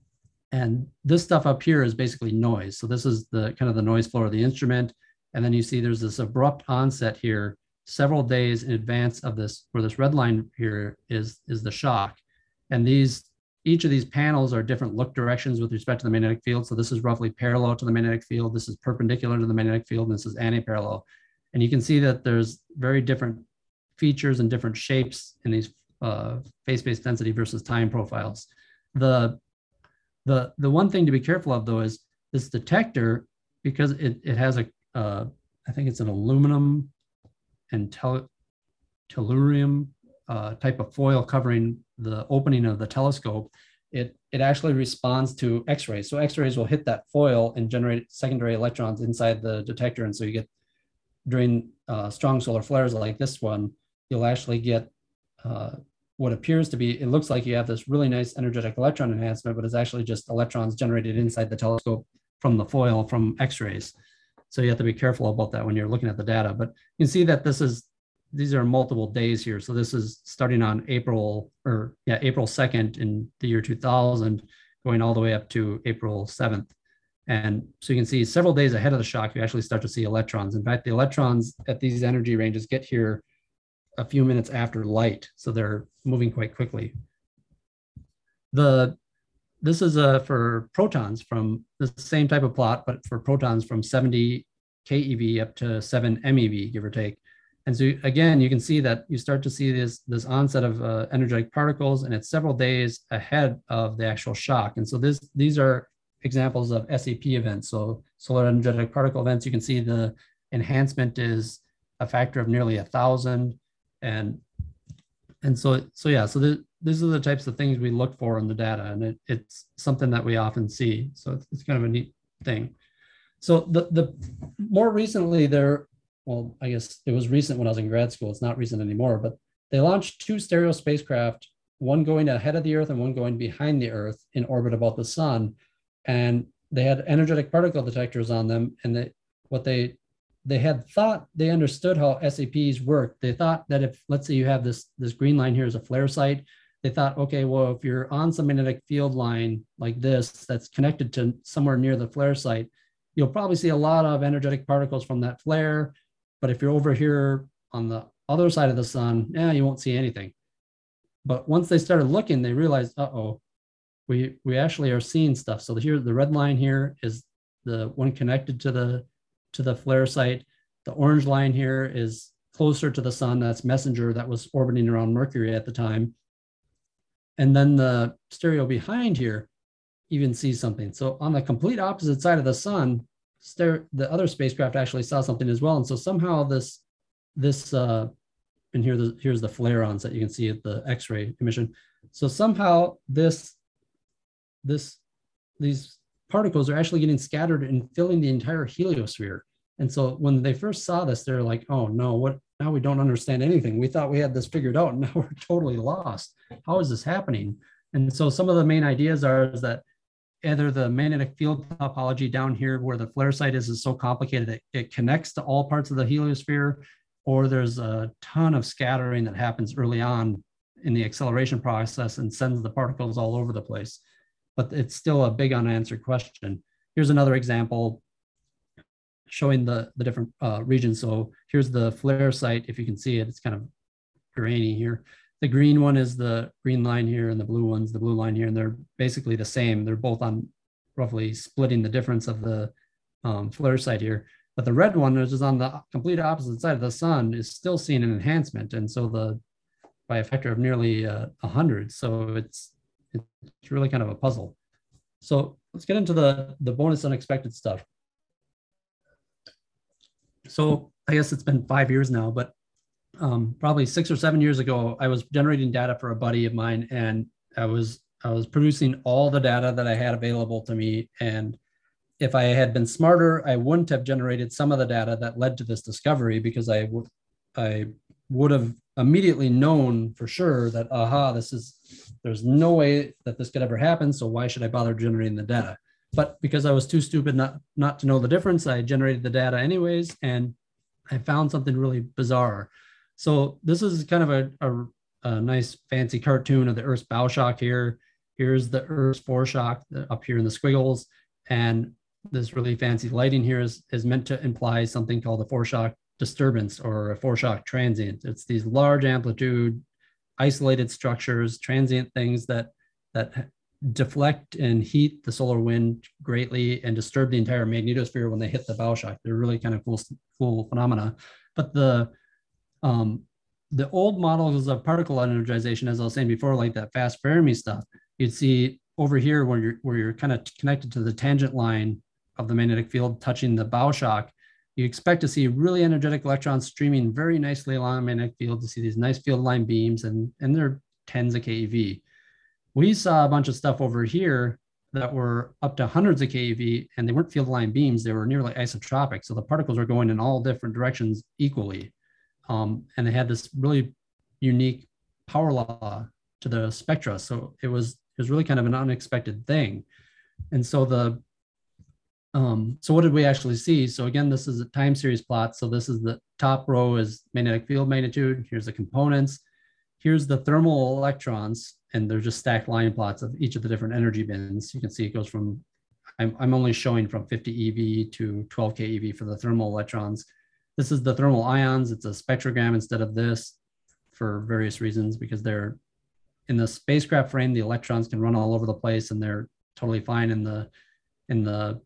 and this stuff up here is basically noise. So this is the kind of the noise floor of the instrument. And then you see there's this abrupt onset here, several days in advance of this, where this red line here is, is the shock. And these, each of these panels are different look directions with respect to the magnetic field. So this is roughly parallel to the magnetic field. This is perpendicular to the magnetic field. And this is anti-parallel. And you can see that there's very different features and different shapes in these uh, phase space density versus time profiles. The, the, the one thing to be careful of though is this detector, because it, it has a, uh, I think it's an aluminum and tel tellurium uh, type of foil covering the opening of the telescope, it, it actually responds to X-rays. So X-rays will hit that foil and generate secondary electrons inside the detector. And so you get, during uh, strong solar flares like this one, you'll actually get uh, what appears to be, it looks like you have this really nice energetic electron enhancement, but it's actually just electrons generated inside the telescope from the foil from X-rays. So you have to be careful about that when you're looking at the data. But you can see that this is, these are multiple days here. So this is starting on April, or yeah, April second in the year two thousand, going all the way up to April seventh. And so you can see several days ahead of the shock, you actually start to see electrons. In fact, the electrons at these energy ranges get here a few minutes after light. So they're moving quite quickly. The, this is uh, for protons from the same type of plot, but for protons from seventy keV up to seven MeV, give or take. And so again, you can see that you start to see this, this onset of uh, energetic particles, and it's several days ahead of the actual shock. And so this, these are examples of S E P events. So solar energetic particle events, you can see the enhancement is a factor of nearly a thousand. And, and so, so yeah, so the, these are the types of things we look for in the data, and it, it's something that we often see. So it's, it's kind of a neat thing. So the, the more recently there, well, I guess it was recent when I was in grad school. It's not recent anymore, but they launched two stereo spacecraft, one going ahead of the Earth and one going behind the Earth in orbit about the sun. And they had energetic particle detectors on them. And they, what they, they had thought they understood how S A Ps work. They thought that if, let's say you have this, this green line here is a flare site, they thought, okay, well, if you're on some magnetic field line like this, that's connected to somewhere near the flare site, you'll probably see a lot of energetic particles from that flare. But if you're over here on the other side of the sun, yeah, you won't see anything. But once they started looking, they realized, uh-oh, we, we actually are seeing stuff. So here, the red line here is the one connected to the, to the flare site. The orange line here is closer to the sun. That's MESSENGER that was orbiting around Mercury at the time. And then the stereo behind here even sees something. So on the complete opposite side of the sun, the other spacecraft actually saw something as well. And so somehow this, this uh, and here the, here's the flare onset you can see at the X-ray emission. So somehow this, this, these particles are actually getting scattered and filling the entire heliosphere. And so when they first saw this, they're like, oh no, what, now we don't understand anything. We thought we had this figured out and now we're totally lost. How is this happening? And so some of the main ideas are is that either the magnetic field topology down here where the flare site is is so complicated it, it connects to all parts of the heliosphere, or there's a ton of scattering that happens early on in the acceleration process and sends the particles all over the place. But it's still a big unanswered question. Here's another example showing the, the different uh, regions. So here's the flare site. If you can see it, it's kind of grainy here. The green one is the green line here, and the blue one's the blue line here, and they're basically the same. They're both on roughly splitting the difference of the um, flare site here. But the red one, which is on the complete opposite side of the sun, is still seeing an enhancement. And so the, by a factor of nearly uh, one hundred. So it's, it's really kind of a puzzle. So let's get into the, the bonus unexpected stuff. So I guess it's been five years now, but um, probably six or seven years ago, I was generating data for a buddy of mine, and I was I was producing all the data that I had available to me. And if I had been smarter, I wouldn't have generated some of the data that led to this discovery, because I would I would have immediately known for sure that, aha, this is, there's no way that this could ever happen. So why should I bother generating the data? But because I was too stupid not, not to know the difference, I generated the data anyways, and I found something really bizarre. So this is kind of a, a, a nice fancy cartoon of the Earth's bow shock here. Here's the Earth's foreshock up here in the squiggles. And this really fancy lighting here is, is meant to imply something called a foreshock disturbance or a foreshock transient. It's these large amplitude, isolated structures, transient things that, that deflect and heat the solar wind greatly and disturb the entire magnetosphere when they hit the bow shock. They're really kind of cool, cool phenomena. But the um, the old models of particle energization, as I was saying before, like that fast Fermi stuff, you'd see over here where you're where you're kind of connected to the tangent line of the magnetic field touching the bow shock. You expect to see really energetic electrons streaming very nicely along the magnetic field, to see these nice field line beams, and, and they're tens of keV. We saw a bunch of stuff over here that were up to hundreds of keV, and they weren't field line beams, they were nearly isotropic. So the particles were going in all different directions equally. Um, and they had this really unique power law to the spectra. So it was, it was really kind of an unexpected thing. And so the, um, so what did we actually see? So again, this is a time series plot. So this is the top row is magnetic field magnitude. Here's the components. Here's the thermal electrons, and they're just stacked line plots of each of the different energy bins. You can see it goes from, I'm, I'm only showing from fifty E V to twelve keV for the thermal electrons. This is the thermal ions. It's a spectrogram instead of this for various reasons, because they're in the spacecraft frame, the electrons can run all over the place and they're totally fine. In the, in the,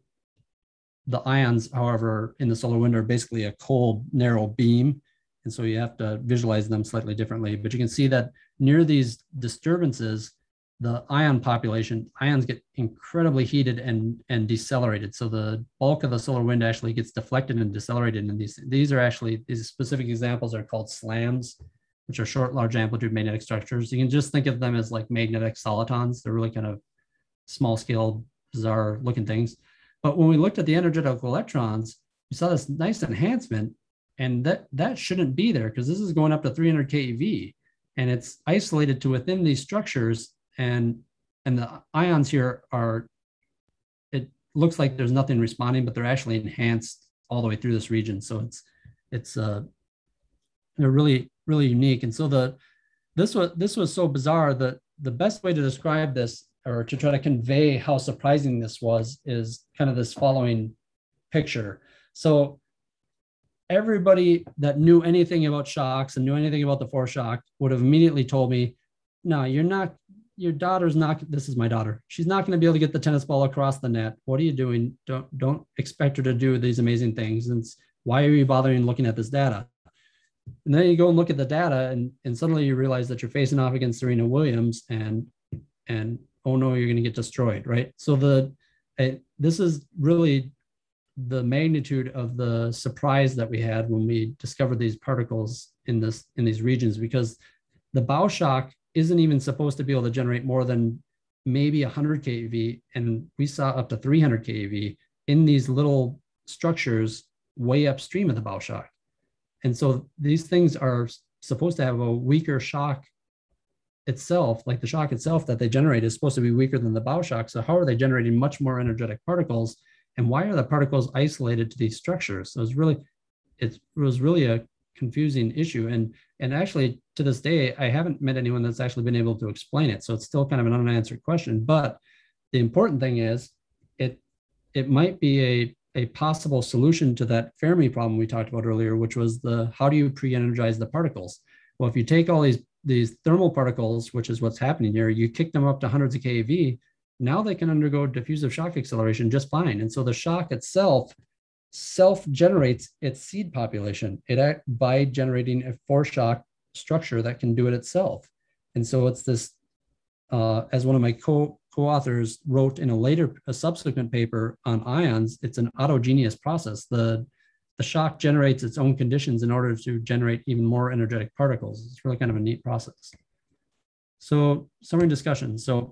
the ions, however, in the solar wind are basically a cold, narrow beam. And so you have to visualize them slightly differently. But you can see that near these disturbances, the ion population, ions get incredibly heated and, and decelerated. So the bulk of the solar wind actually gets deflected and decelerated. And these, these are actually, these specific examples are called SLAMs, which are short, large amplitude magnetic structures. You can just think of them as like magnetic solitons. They're really kind of small scale, bizarre looking things. But when we looked at the energetic electrons, we saw this nice enhancement, and that, that shouldn't be there, because this is going up to three hundred keV, and it's isolated to within these structures. And, and the ions here are, it looks like there's nothing responding, but they're actually enhanced all the way through this region. So it's, it's, uh, they're really, really unique. And so the, this was, this was so bizarre that the best way to describe this, or to try to convey how surprising this was, is kind of this following picture. So everybody that knew anything about shocks and knew anything about the foreshock would have immediately told me, no, you're not, your daughter's not, this is my daughter, she's not going to be able to get the tennis ball across the net. What are you doing? Don't, don't expect her to do these amazing things. And why are you bothering looking at this data? And then you go and look at the data, and, and suddenly you realize that you're facing off against Serena Williams, and, and oh no, you're going to get destroyed, right? So the, uh, this is really the magnitude of the surprise that we had when we discovered these particles in this, in these regions, because the bow shock isn't even supposed to be able to generate more than maybe one hundred keV, and we saw up to three hundred keV in these little structures way upstream of the bow shock. And so these things are supposed to have a weaker shock itself, like the shock itself that they generate is supposed to be weaker than the bow shock. So how are they generating much more energetic particles? And why are the particles isolated to these structures? So it's really, it was really a confusing issue. And, and actually to this day, I haven't met anyone that's actually been able to explain it. So it's still kind of an unanswered question. But the important thing is it, it might be a, a possible solution to that Fermi problem we talked about earlier, which was the, how do you pre-energize the particles? Well, if you take all these, these thermal particles, which is what's happening here, you kick them up to hundreds of keV, now they can undergo diffusive shock acceleration just fine. And so the shock itself self-generates its seed population. It act by generating a foreshock structure that can do it itself. And so it's this, uh, as one of my co co-authors wrote in a later, a subsequent paper on ions, it's an autogeneous process. The, the shock generates its own conditions in order to generate even more energetic particles. It's really kind of a neat process. So summary discussion. So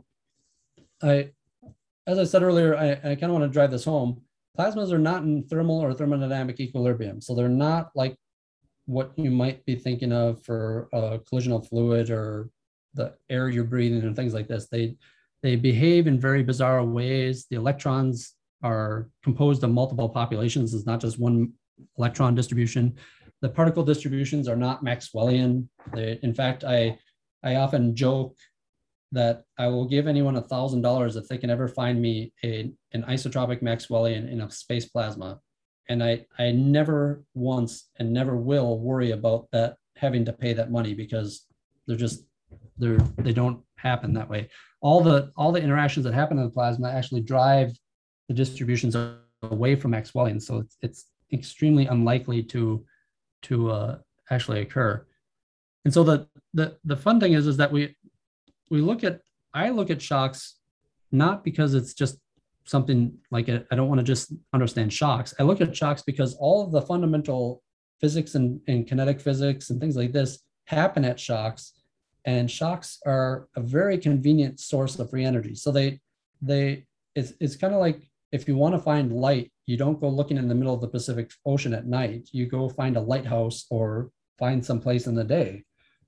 I, as I said earlier, I, I kind of want to drive this home. Plasmas are not in thermal or thermodynamic equilibrium. So they're not like what you might be thinking of for a collisional fluid or the air you're breathing and things like this. They, they behave in very bizarre ways. The electrons are composed of multiple populations. It's not just one electron distribution. The particle distributions are not Maxwellian. They, in fact, I, I often joke that I will give anyone a thousand dollars if they can ever find me a, an isotropic Maxwellian in a space plasma. And I, I never once and never will worry about that having to pay that money because they're just, they're, they don't happen that way. All the, all the interactions that happen in the plasma actually drive the distributions away from Maxwellian. So it's, it's extremely unlikely to, to uh, actually occur. And so the, the, the fun thing is, is that we, we look at, I look at shocks, not because it's just something like a, I don't want to just understand shocks. I look at shocks because all of the fundamental physics and, and kinetic physics and things like this happen at shocks, and shocks are a very convenient source of free energy. So they, they, it's, it's kind of like if you want to find light, you don't go looking in the middle of the Pacific Ocean at night. You go find a lighthouse or find some place in the day.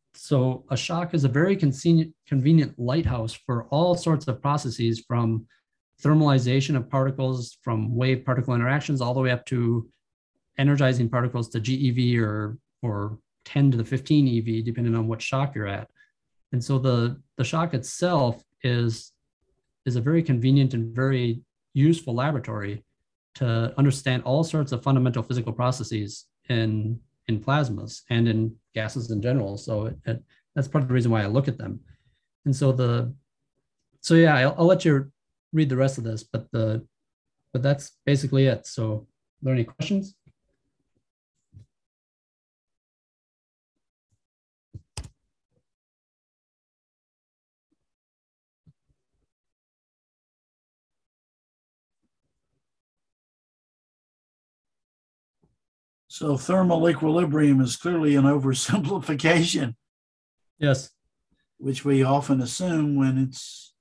So a shock is a very convenient, convenient lighthouse for all sorts of processes, from thermalization of particles, from wave particle interactions, all the way up to energizing particles to G E V or, or ten to the fifteen E V, depending on what shock you're at. And so the, the shock itself is, is a very convenient and very useful laboratory to understand all sorts of fundamental physical processes in, in plasmas and in gases in general. So it, it, that's part of the reason why I look at them. And so the, so yeah, I'll, I'll let you read the rest of this, but the, but that's basically it. So are there any questions? So thermal equilibrium is clearly an oversimplification. Yes. Which we often assume when it's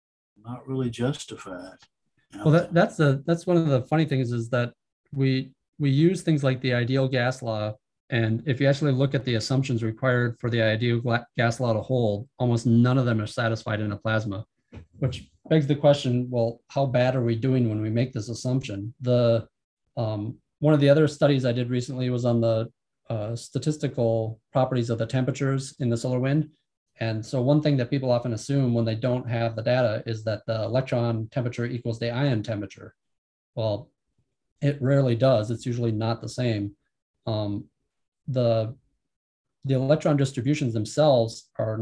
not really justified. Well, that, that's the that's one of the funny things is that we we use things like the ideal gas law, and if you actually look at the assumptions required for the ideal gas law to hold, almost none of them are satisfied in a plasma, which begs the question: well, how bad are we doing when we make this assumption? The um, one of the other studies I did recently was on the uh, statistical properties of the temperatures in the solar wind. And so one thing that people often assume when they don't have the data is that the electron temperature equals the ion temperature. Well, it rarely does. It's usually not the same. Um, the, the electron distributions themselves are,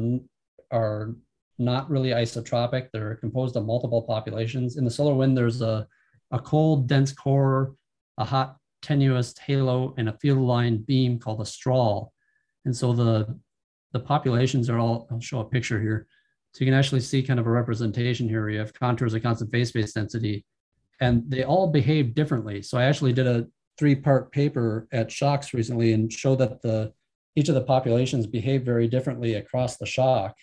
are not really isotropic. They're composed of multiple populations. In the solar wind, there's a, a cold, dense core, a hot, tenuous halo, and a field-lined beam called a strahl. And so the The populations are all, I'll show a picture here. So you can actually see kind of a representation here. You have contours of constant phase space density, and they all behave differently. So I actually did a three-part paper at shocks recently and showed that the each of the populations behave very differently across the shock.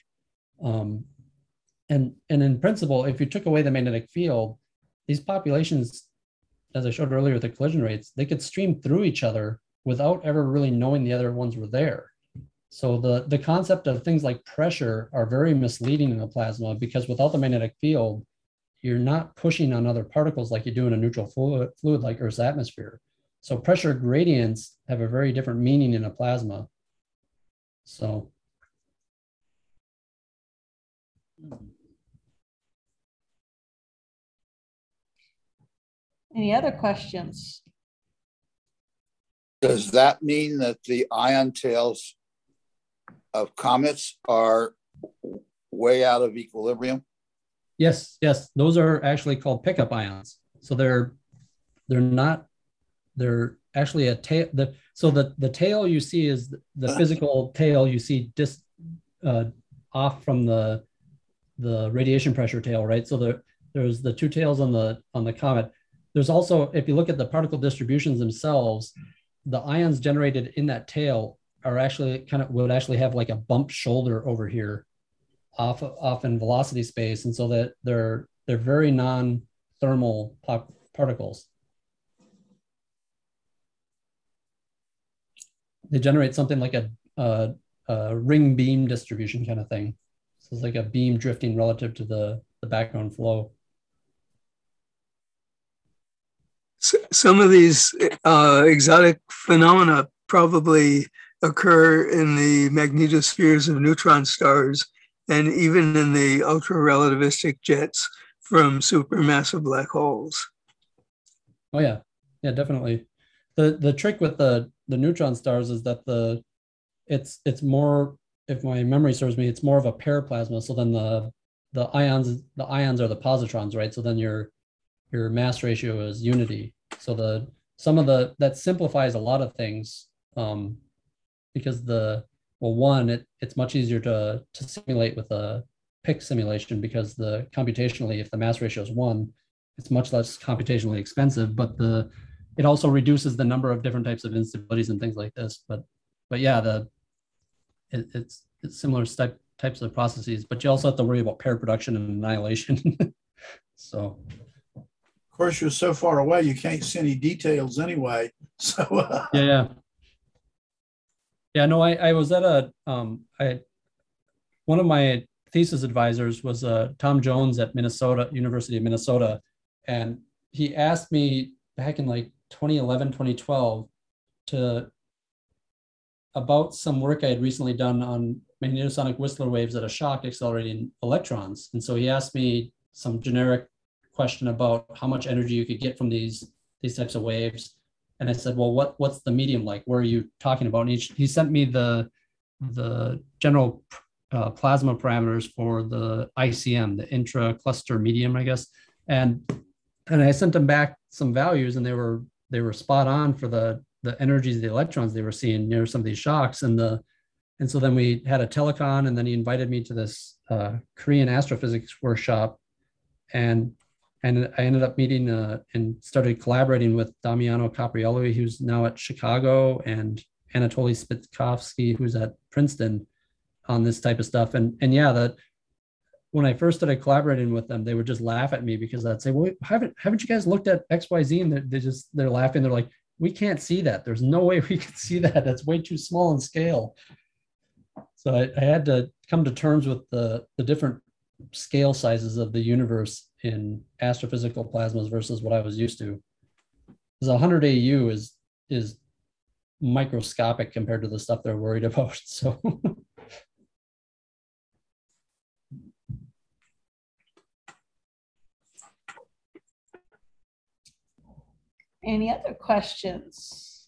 Um, and, and in principle, if you took away the magnetic field, these populations, as I showed earlier with the collision rates, they could stream through each other without ever really knowing the other ones were there. So the, the concept of things like pressure are very misleading in a plasma, because without the magnetic field, you're not pushing on other particles like you do in a neutral fluid, fluid like Earth's atmosphere. So pressure gradients have a very different meaning in a plasma. So. Any other questions? Does that mean that the ion tails of comets are way out of equilibrium? Yes, yes. Those are actually called pickup ions. So they're they're not they're actually a tail. The so the the tail you see is the physical tail you see dis uh, off from the the radiation pressure tail, right? So there there's the two tails on the on the comet. There's also, if you look at the particle distributions themselves, the ions generated in that tail are actually kind of would actually have like a bump shoulder over here, off off in velocity space, and so that they're they're very non-thermal particles. They generate something like a, a, a ring beam distribution kind of thing. So it's like a beam drifting relative to the, the background flow. Some of these uh, exotic phenomena probably occur in the magnetospheres of neutron stars and even in the ultra-relativistic jets from supermassive black holes. Oh yeah, yeah, definitely. The the trick with the the neutron stars is that the it's it's more, if my memory serves me, it's more of a paraplasma. So then the the ions the ions are the positrons, right? So then your your mass ratio is unity. So the some of the that simplifies a lot of things, um, because the well one it it's much easier to to simulate with a P I C simulation, because the computationally, if the mass ratio is one, it's much less computationally expensive, but the it also reduces the number of different types of instabilities and things like this. But but yeah, the it, it's it's similar type, types of processes, but you also have to worry about pair production and annihilation. So of course, you're so far away you can't see any details anyway. So uh... yeah, yeah, yeah. No, I I was at a um I one of my thesis advisors was uh, Tom Jones at Minnesota, University of Minnesota. And he asked me back in like twenty eleven, twenty twelve to, about some work I had recently done on magnetosonic Whistler waves that are shock accelerating electrons. And so he asked me some generic question about how much energy you could get from these, these types of waves. And I said, well, what, what's the medium like? Where are you talking about? And he, he sent me the, the general Uh, plasma parameters for the I C M, the intra-cluster medium, I guess, and and I sent them back some values, and they were they were spot on for the the energies of the electrons they were seeing near some of these shocks, and the and so then we had a telecon, and then he invited me to this uh, Korean astrophysics workshop, and and I ended up meeting uh, and started collaborating with Damiano Capriello, who's now at Chicago, and Anatoly Spitskovsky, who's at Princeton, on this type of stuff. And and yeah, that when I first started collaborating with them, they would just laugh at me, because I'd say, well, haven't haven't you guys looked at X Y Z? And they just they're laughing. They're like, we can't see that. There's no way we can see that. That's way too small in scale. So I, I had to come to terms with the the different scale sizes of the universe in astrophysical plasmas versus what I was used to. Because one hundred A U is is microscopic compared to the stuff they're worried about. So. Any other questions?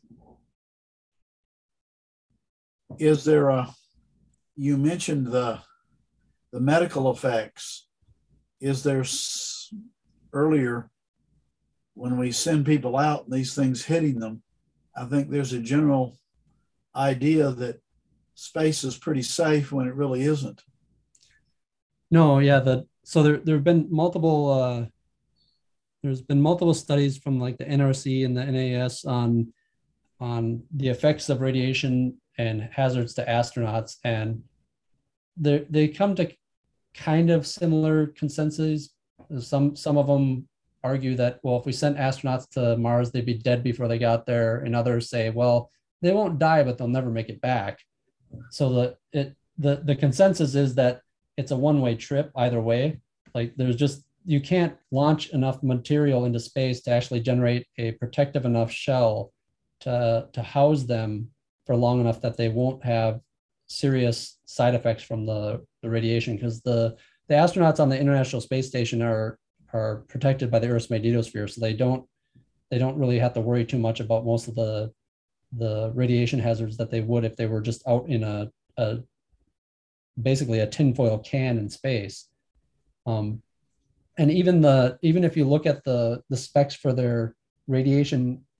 Is there a, you mentioned the, the medical effects. Is there s- earlier when we send people out and these things hitting them, I think there's a general idea that space is pretty safe when it really isn't. No, yeah, the, so there, there have been multiple, uh, there's been multiple studies from like the N R C and the N A S on, on the effects of radiation and hazards to astronauts. And they they come to kind of similar consensus. Some, some of them argue that, well, if we sent astronauts to Mars, they'd be dead before they got there. And others say, well, they won't die, but they'll never make it back. So the, it, the, the consensus is that it's a one-way trip either way. Like there's just, you can't launch enough material into space to actually generate a protective enough shell to, to house them for long enough that they won't have serious side effects from the, the radiation. Because the, the astronauts on the International Space Station are, are protected by the Earth's magnetosphere. So they don't, they don't really have to worry too much about most of the, the radiation hazards that they would if they were just out in a, a basically a tinfoil can in space. Um, and even the even if you look at the the specs for their radiation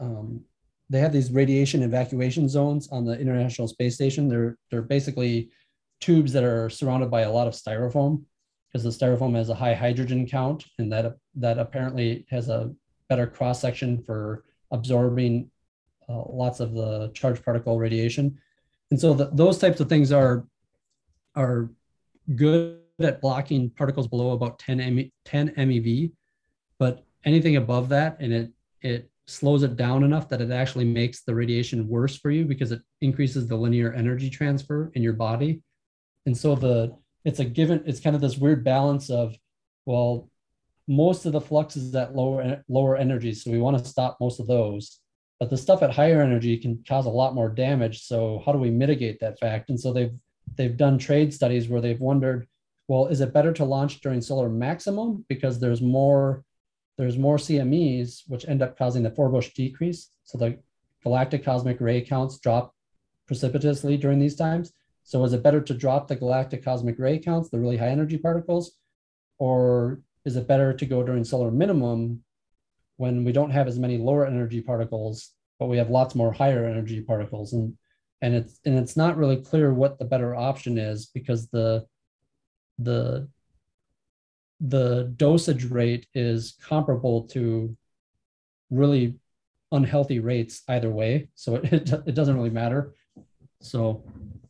um, they have these radiation evacuation zones on the International Space Station. They're they're basically tubes that are surrounded by a lot of styrofoam, because the styrofoam has a high hydrogen count, and that that apparently has a better cross section for absorbing uh, lots of the charged particle radiation. And so the, those types of things are are good at blocking particles below about ten MeV, but anything above that, and it it slows it down enough that it actually makes the radiation worse for you, because it increases the linear energy transfer in your body. And so the it's a given, it's kind of this weird balance of, well, most of the flux is at lower lower energies, so we want to stop most of those, but the stuff at higher energy can cause a lot more damage. So how do we mitigate that fact? And so they've they've done trade studies where they've wondered, well, is it better to launch during solar maximum because there's more there's more C M Es, which end up causing the Forbush decrease, so the galactic cosmic ray counts drop precipitously during these times. So is it better to drop the galactic cosmic ray counts, the really high energy particles, or is it better to go during solar minimum when we don't have as many lower energy particles, but we have lots more higher energy particles? And and it's and it's not really clear what the better option is, because the the the dosage rate is comparable to really unhealthy rates either way. So it, it, it doesn't really matter. So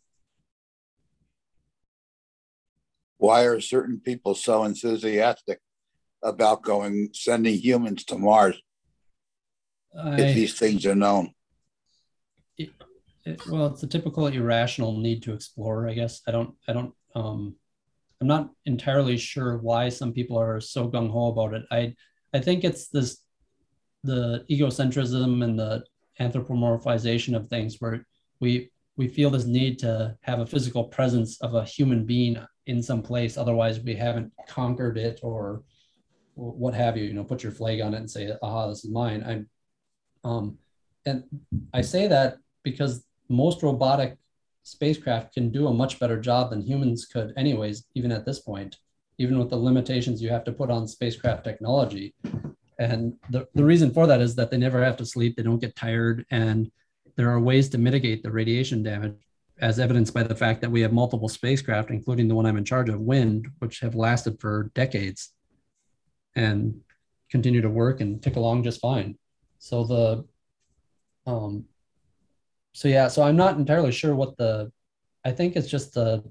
why are certain people so enthusiastic about going, sending humans to Mars I, if these things are known? It, it, well, it's a typical irrational need to explore, I guess. I don't, I don't, um, I'm not entirely sure why some people are so gung-ho about it. I, I think it's this, the egocentrism and the anthropomorphization of things, where we, we feel this need to have a physical presence of a human being in some place. Otherwise we haven't conquered it, or what have you, you know, put your flag on it and say, aha, this is mine. I'm, um, and I say that because most robotic spacecraft can do a much better job than humans could anyways, even at this point, even with the limitations you have to put on spacecraft technology. And the, the reason for that is that they never have to sleep, they don't get tired, and there are ways to mitigate the radiation damage, as evidenced by the fact that we have multiple spacecraft, including the one I'm in charge of, WIND, which have lasted for decades and continue to work and tick along just fine. So the, um, so yeah, so I'm not entirely sure what the, I think it's just a,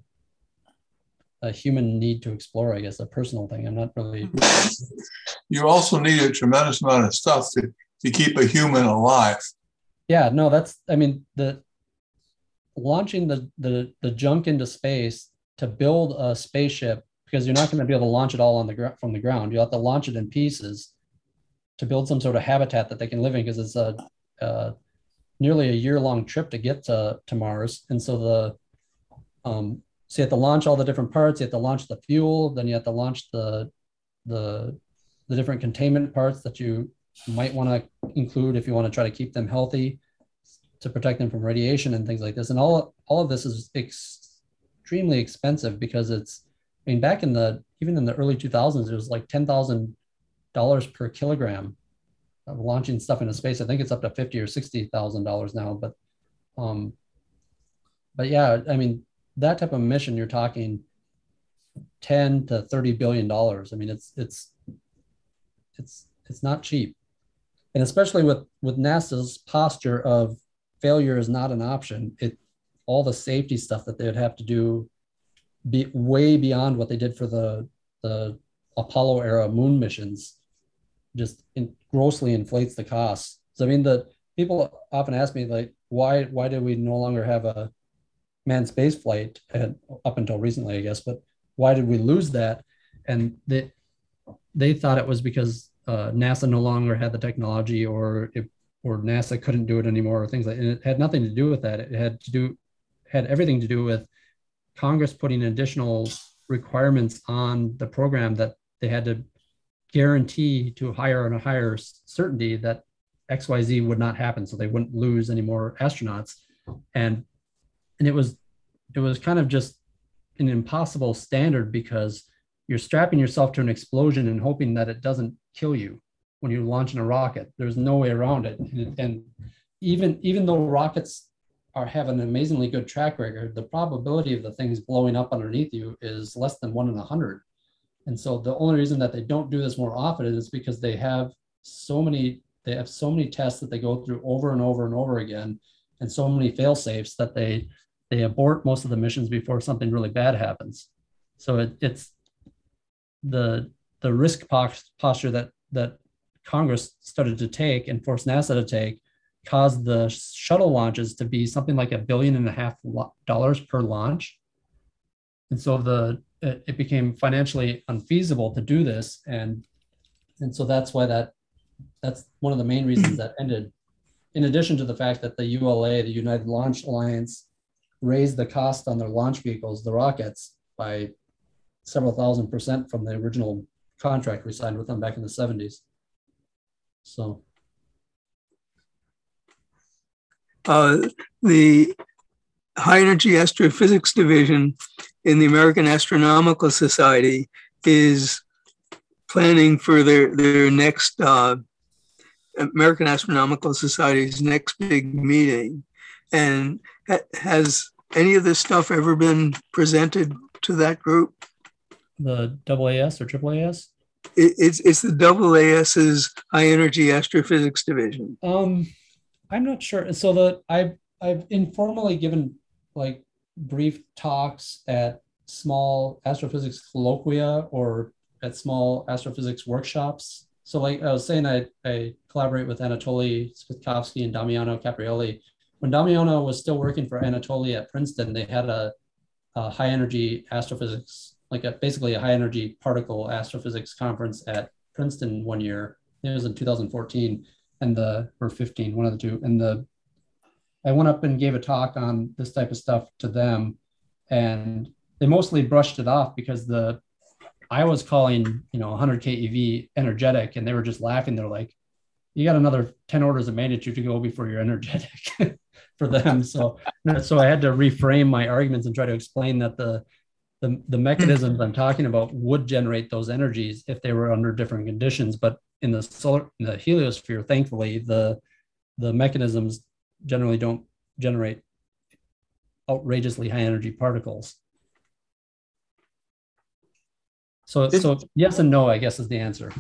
a human need to explore, I guess, a personal thing. I'm not really. You also need a tremendous amount of stuff to, to keep a human alive. Yeah, no, that's, I mean, the launching the, the, the junk into space to build a spaceship, because you're not going to be able to launch it all on the ground from the ground. You'll have to launch it in pieces to build some sort of habitat that they can live in, because it's a, uh, nearly a year-long trip to get to, to Mars. And so the, um, so you have to launch all the different parts, you have to launch the fuel, then you have to launch the, the, the different containment parts that you might want to include if you want to try to keep them healthy, to protect them from radiation and things like this. And all, all of this is ex- extremely expensive, because it's, I mean, back in the, even in the early two thousands, it was like ten thousand dollars per kilogram of launching stuff into space. I think it's up to fifty or sixty thousand dollars now, but, um, but yeah, I mean, that type of mission, you're talking ten to thirty billion dollars. I mean, it's, it's, it's, it's not cheap. And especially with, with NASA's posture of failure is not an option, it, all the safety stuff that they would have to do be way beyond what they did for the, the Apollo era moon missions, just in, grossly inflates the costs. So I mean, the people often ask me, like, why why did we no longer have a manned space flight, and up until recently, I guess, but why did we lose that? And they they thought it was because uh, NASA no longer had the technology, or it, or NASA couldn't do it anymore, or things like that. And it had nothing to do with that. It had to do had everything to do with Congress putting additional requirements on the program, that they had to guarantee to higher and a higher certainty that X Y Z would not happen, so they wouldn't lose any more astronauts. And and it was it was kind of just an impossible standard, because you're strapping yourself to an explosion and hoping that it doesn't kill you. when you're launching a rocket. There's no way around it. And, and even, even though rockets are have an amazingly good track record, the probability of the things blowing up underneath you is less than one in a hundred. And so the only reason that they don't do this more often is because they have so many, they have so many tests that they go through over and over and over again, and so many fail safes that they they abort most of the missions before something really bad happens. So it, it's the the risk posture that that Congress started to take and forced NASA to take caused the shuttle launches to be something like a billion and a half dollars per launch. And so the it, it became financially unfeasible to do this. And, and so that's why that that's one of the main reasons that ended, in addition to the fact that the U L A, the United Launch Alliance, raised the cost on their launch vehicles, the rockets, by several thousand percent from the original contract we signed with them back in the seventies. So. Uh, the High Energy Astrophysics Division in the American Astronomical Society is planning for their, their next, uh, American Astronomical Society's next big meeting. And ha- has any of this stuff ever been presented to that group? The double A S or triple A S? It, it's, it's the double AS's High Energy Astrophysics Division. Um, I'm not sure. So the I've I've informally given like brief talks at small astrophysics colloquia or at small astrophysics workshops. So like I was saying, I, I collaborate with Anatoly Spitkovsky and Damiano Caprioli. When Damiano was still working for Anatoly at Princeton, they had a, a high energy astrophysics, like a, basically a high energy particle astrophysics conference at Princeton one year. It was in two thousand fourteen. And the, or fifteen, one of the two. And the, I went up and gave a talk on this type of stuff to them, and they mostly brushed it off because the, I was calling, you know, one hundred K E V energetic, and they were just laughing. They're like, you got another ten orders of magnitude to go before you're energetic for them. So, so I had to reframe my arguments and try to explain that the, the, the mechanisms I'm talking about would generate those energies if they were under different conditions. But in the solar, in the heliosphere, thankfully, the the mechanisms generally don't generate outrageously high energy particles. So, Did, so yes and no, I guess, is the answer.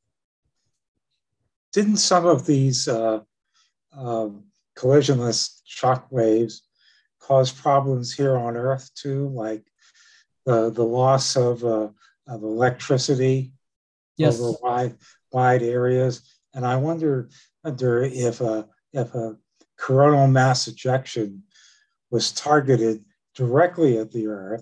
Didn't some of these uh, um, collisionless shock waves cause problems here on Earth too, like the the loss of uh, of electricity Yes. over wide wide areas? And I wonder, wonder if a if a coronal mass ejection was targeted directly at the Earth,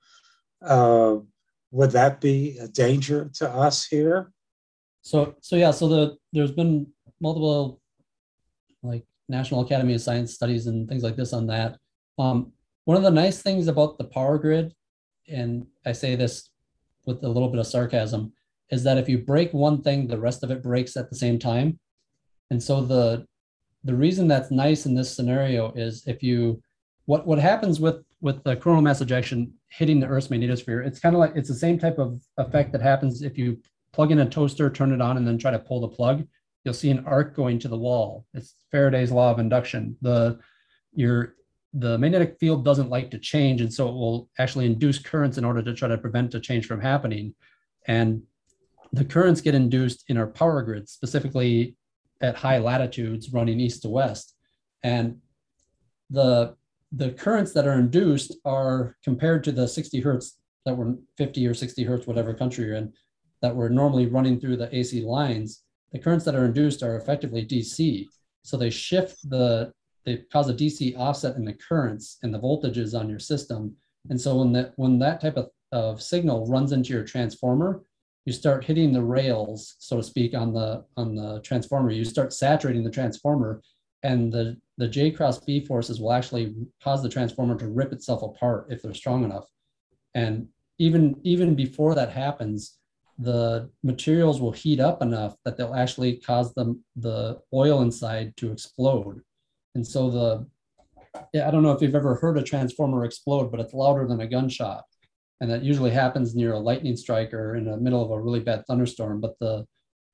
uh, would that be a danger to us here? So, so yeah, so the there's been multiple like National Academy of Science studies and things like this on that. Um, one of the nice things about the power grid, and I say this with a little bit of sarcasm, is that if you break one thing, the rest of it breaks at the same time. And so the the reason that's nice in this scenario is if you, what, what happens with, with the coronal mass ejection hitting the Earth's magnetosphere, it's kind of like, it's the same type of effect that happens if you plug in a toaster, turn it on, and then try to pull the plug. You'll see an arc going to the wall. It's Faraday's law of induction. The, your, the magnetic field doesn't like to change, and so it will actually induce currents in order to try to prevent a change from happening. And the currents get induced in our power grid, specifically at high latitudes running east to west. And the, the currents that are induced are compared to the sixty hertz that were fifty or sixty hertz, whatever country you're in, that were normally running through the A C lines. The currents that are induced are effectively D C. So they shift the, they cause a D C offset in the currents and the voltages on your system. And so when that, when that type of, of signal runs into your transformer, you start hitting the rails, so to speak, on the on the transformer. You start saturating the transformer, and the, the J cross B forces will actually cause the transformer to rip itself apart if they're strong enough. And even, even before that happens, the materials will heat up enough that they'll actually cause them, the oil inside to explode. And so the, yeah, I don't know if you've ever heard a transformer explode, but it's louder than a gunshot. And that usually happens near a lightning strike or in the middle of a really bad thunderstorm. But the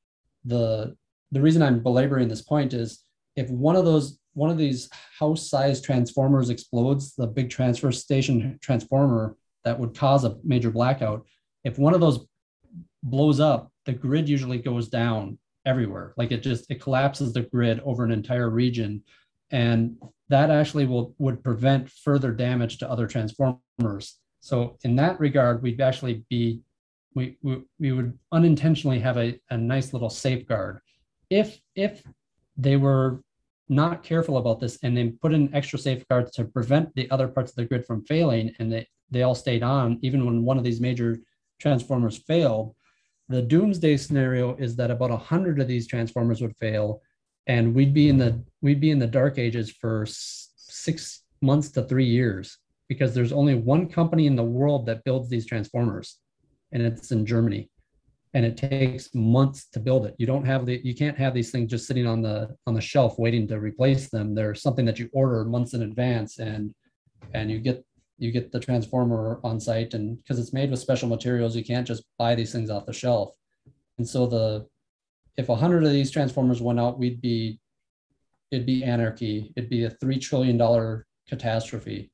the the reason I'm belaboring this point is if one of those one of these house-sized transformers explodes, the big transfer station transformer that would cause a major blackout, if one of those blows up, the grid usually goes down everywhere. Like it just, it collapses the grid over an entire region. And that actually will would prevent further damage to other transformers. So in that regard, we'd actually be, we, we, we would unintentionally have a, a nice little safeguard. If, if they were not careful about this and then put in extra safeguards to prevent the other parts of the grid from failing, and they, they all stayed on, even when one of these major transformers failed, the doomsday scenario is that about a hundred of these transformers would fail, and we'd be in the we'd be in the dark ages for six months to three years because there's only one company in the world that builds these transformers, and it's in Germany, and it takes months to build it. You don't have the you can't have these things just sitting on the on the shelf waiting to replace them. They're something that you order months in advance, and and you get you get the transformer on site, and because it's made with special materials, you can't just buy these things off the shelf. And so the if a hundred of these transformers went out, we'd be it'd be anarchy. It'd be a three trillion dollar catastrophe.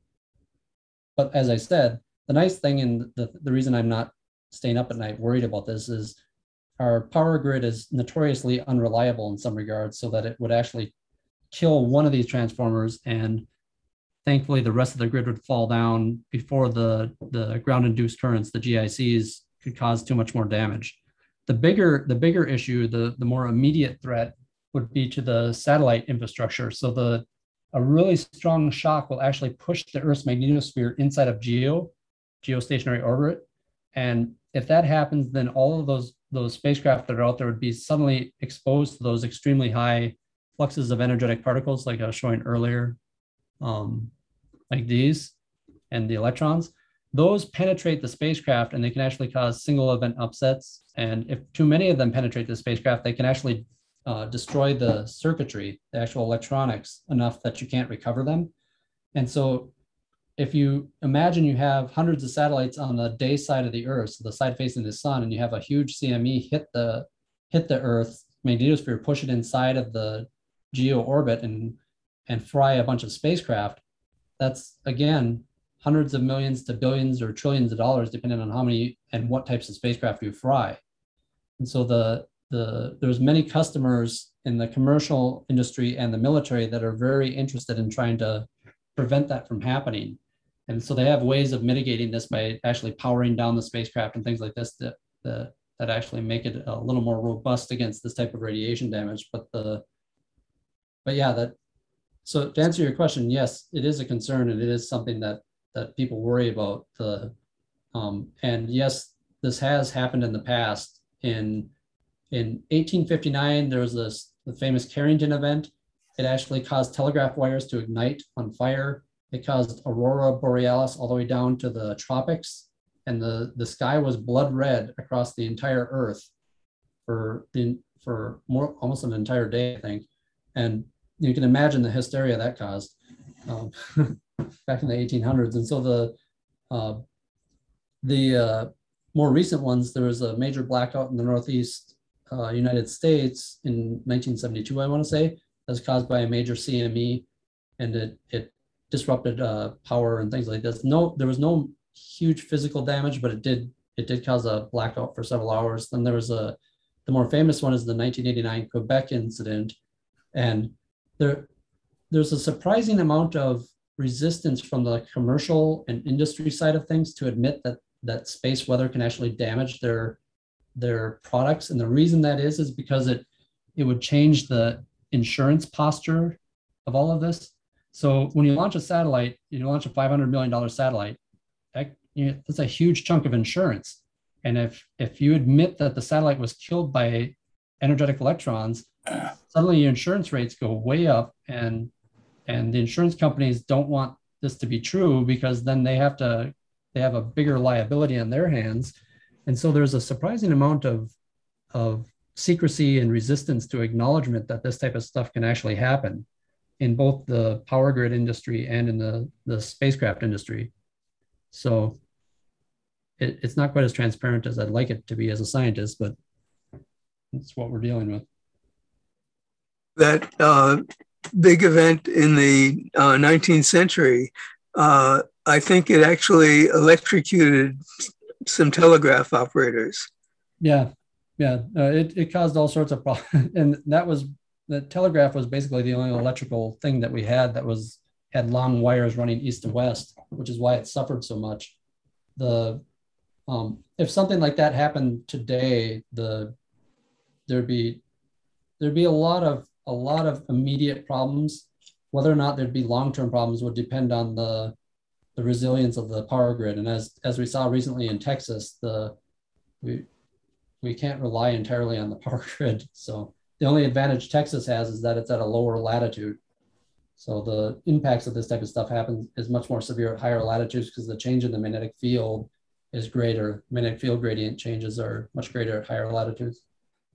But as I said, the nice thing, and the, the reason I'm not staying up at night worried about this, is our power grid is notoriously unreliable in some regards, so that it would actually kill one of these transformers, and thankfully, the rest of the grid would fall down before the, the ground-induced currents, the G I Cs, could cause too much more damage. The bigger, the bigger issue, the, the more immediate threat would be to the satellite infrastructure. So the a really strong shock will actually push the Earth's magnetosphere inside of GEO, geostationary orbit. And if that happens, then all of those, those spacecraft that are out there would be suddenly exposed to those extremely high fluxes of energetic particles, like I was showing earlier. Um, like these and the electrons, those penetrate the spacecraft and they can actually cause single event upsets. And if too many of them penetrate the spacecraft, they can actually uh, destroy the circuitry, the actual electronics, enough that you can't recover them. And so if you imagine you have hundreds of satellites on the day side of the Earth, so the side facing the sun, and you have a huge C M E hit the, hit the Earth magnetosphere, push it inside of the GEO orbit and and fry a bunch of spacecraft, that's, again, hundreds of millions to billions or trillions of dollars, depending on how many and what types of spacecraft you fry. And so the, the there's many customers in the commercial industry and the military that are very interested in trying to prevent that from happening. And so they have ways of mitigating this by actually powering down the spacecraft and things like this that, that, that actually make it a little more robust against this type of radiation damage. But the, but yeah, that, so to answer your question, yes, it is a concern, and it is something that that people worry about. The um, and yes, this has happened in the past. In in eighteen fifty-nine, there was this the famous Carrington event. It actually caused telegraph wires to ignite on fire. It caused aurora borealis all the way down to the tropics, and the the sky was blood red across the entire Earth for the for more almost an entire day, I think, and you can imagine the hysteria that caused um, back in the eighteen hundreds. And so the uh, the uh, more recent ones, there was a major blackout in the Northeast uh, United States in nineteen seventy-two, I want to say, that was caused by a major C M E, and it it disrupted uh, power and things like this. No, there was no huge physical damage, but it did it did cause a blackout for several hours. Then there was a the more famous one is the nineteen eighty-nine Quebec incident, and There, there's a surprising amount of resistance from the commercial and industry side of things to admit that that space weather can actually damage their their products. And the reason that is is because it it would change the insurance posture of all of this. So when you launch a satellite, you launch a five hundred million dollars satellite, that, you know, that's a huge chunk of insurance. And if if you admit that the satellite was killed by energetic electrons, suddenly your insurance rates go way up, and and the insurance companies don't want this to be true, because then they have to they have a bigger liability on their hands. And so there's a surprising amount of of secrecy and resistance to acknowledgement that this type of stuff can actually happen in both the power grid industry and in the, the spacecraft industry. So it, it's not quite as transparent as I'd like it to be as a scientist, but That's what we're dealing with. That uh, big event in the uh, nineteenth century, uh, I think it actually electrocuted some telegraph operators. Yeah, yeah, uh, it, it caused all sorts of problems. And that was, the telegraph was basically the only electrical thing that we had that was, had long wires running east to west, which is why it suffered so much. The, um, if something like that happened today, the, there'd be, there'd be a lot of, a lot of immediate problems. Whether or not there'd be long-term problems would depend on the, the resilience of the power grid. And as, as we saw recently in Texas, the, we, we can't rely entirely on the power grid. So the only advantage Texas has is that it's at a lower latitude. So the impacts of this type of stuff happens is much more severe at higher latitudes because the change in the magnetic field is greater. Magnetic field gradient changes are much greater at higher latitudes.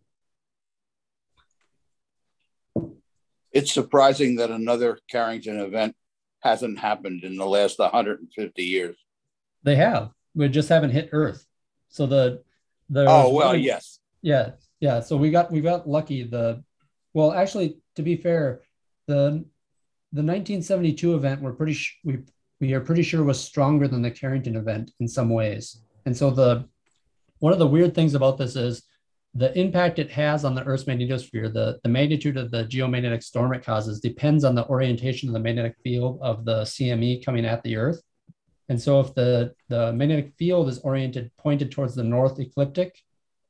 It's surprising that another Carrington event hasn't happened in the last one hundred fifty years. They have. We just haven't hit Earth. So the the oh well, one, yes, yeah, yeah. So we got we got lucky. The well, actually, to be fair, the the nineteen seventy-two event we're pretty sh- we we are pretty sure was stronger than the Carrington event in some ways. And so the one of the weird things about this is the impact it has on the Earth's magnetosphere, the, the magnitude of the geomagnetic storm it causes depends on the orientation of the magnetic field of the C M E coming at the Earth. And so if the, the magnetic field is oriented, pointed towards the north ecliptic,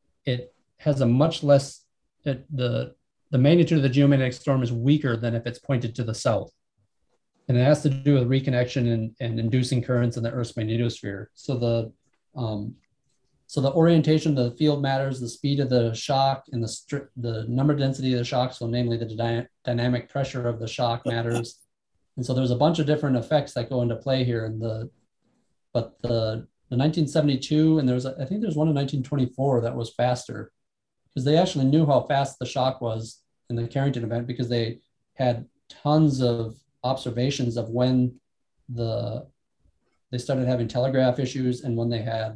it has a much less, it, the, the magnitude of the geomagnetic storm is weaker than if it's pointed to the south. And it has to do with reconnection and, and inducing currents in the Earth's magnetosphere. So the, um, So the orientation of the field matters, the speed of the shock, and the stri- the number density of the shock, so namely the dy- dynamic pressure of the shock matters. And so there's a bunch of different effects that go into play here. And the but the the nineteen seventy-two, and there was a, I think there's one in nineteen twenty-four that was faster because they actually knew how fast the shock was in the Carrington event because they had tons of observations of when the they started having telegraph issues and when they had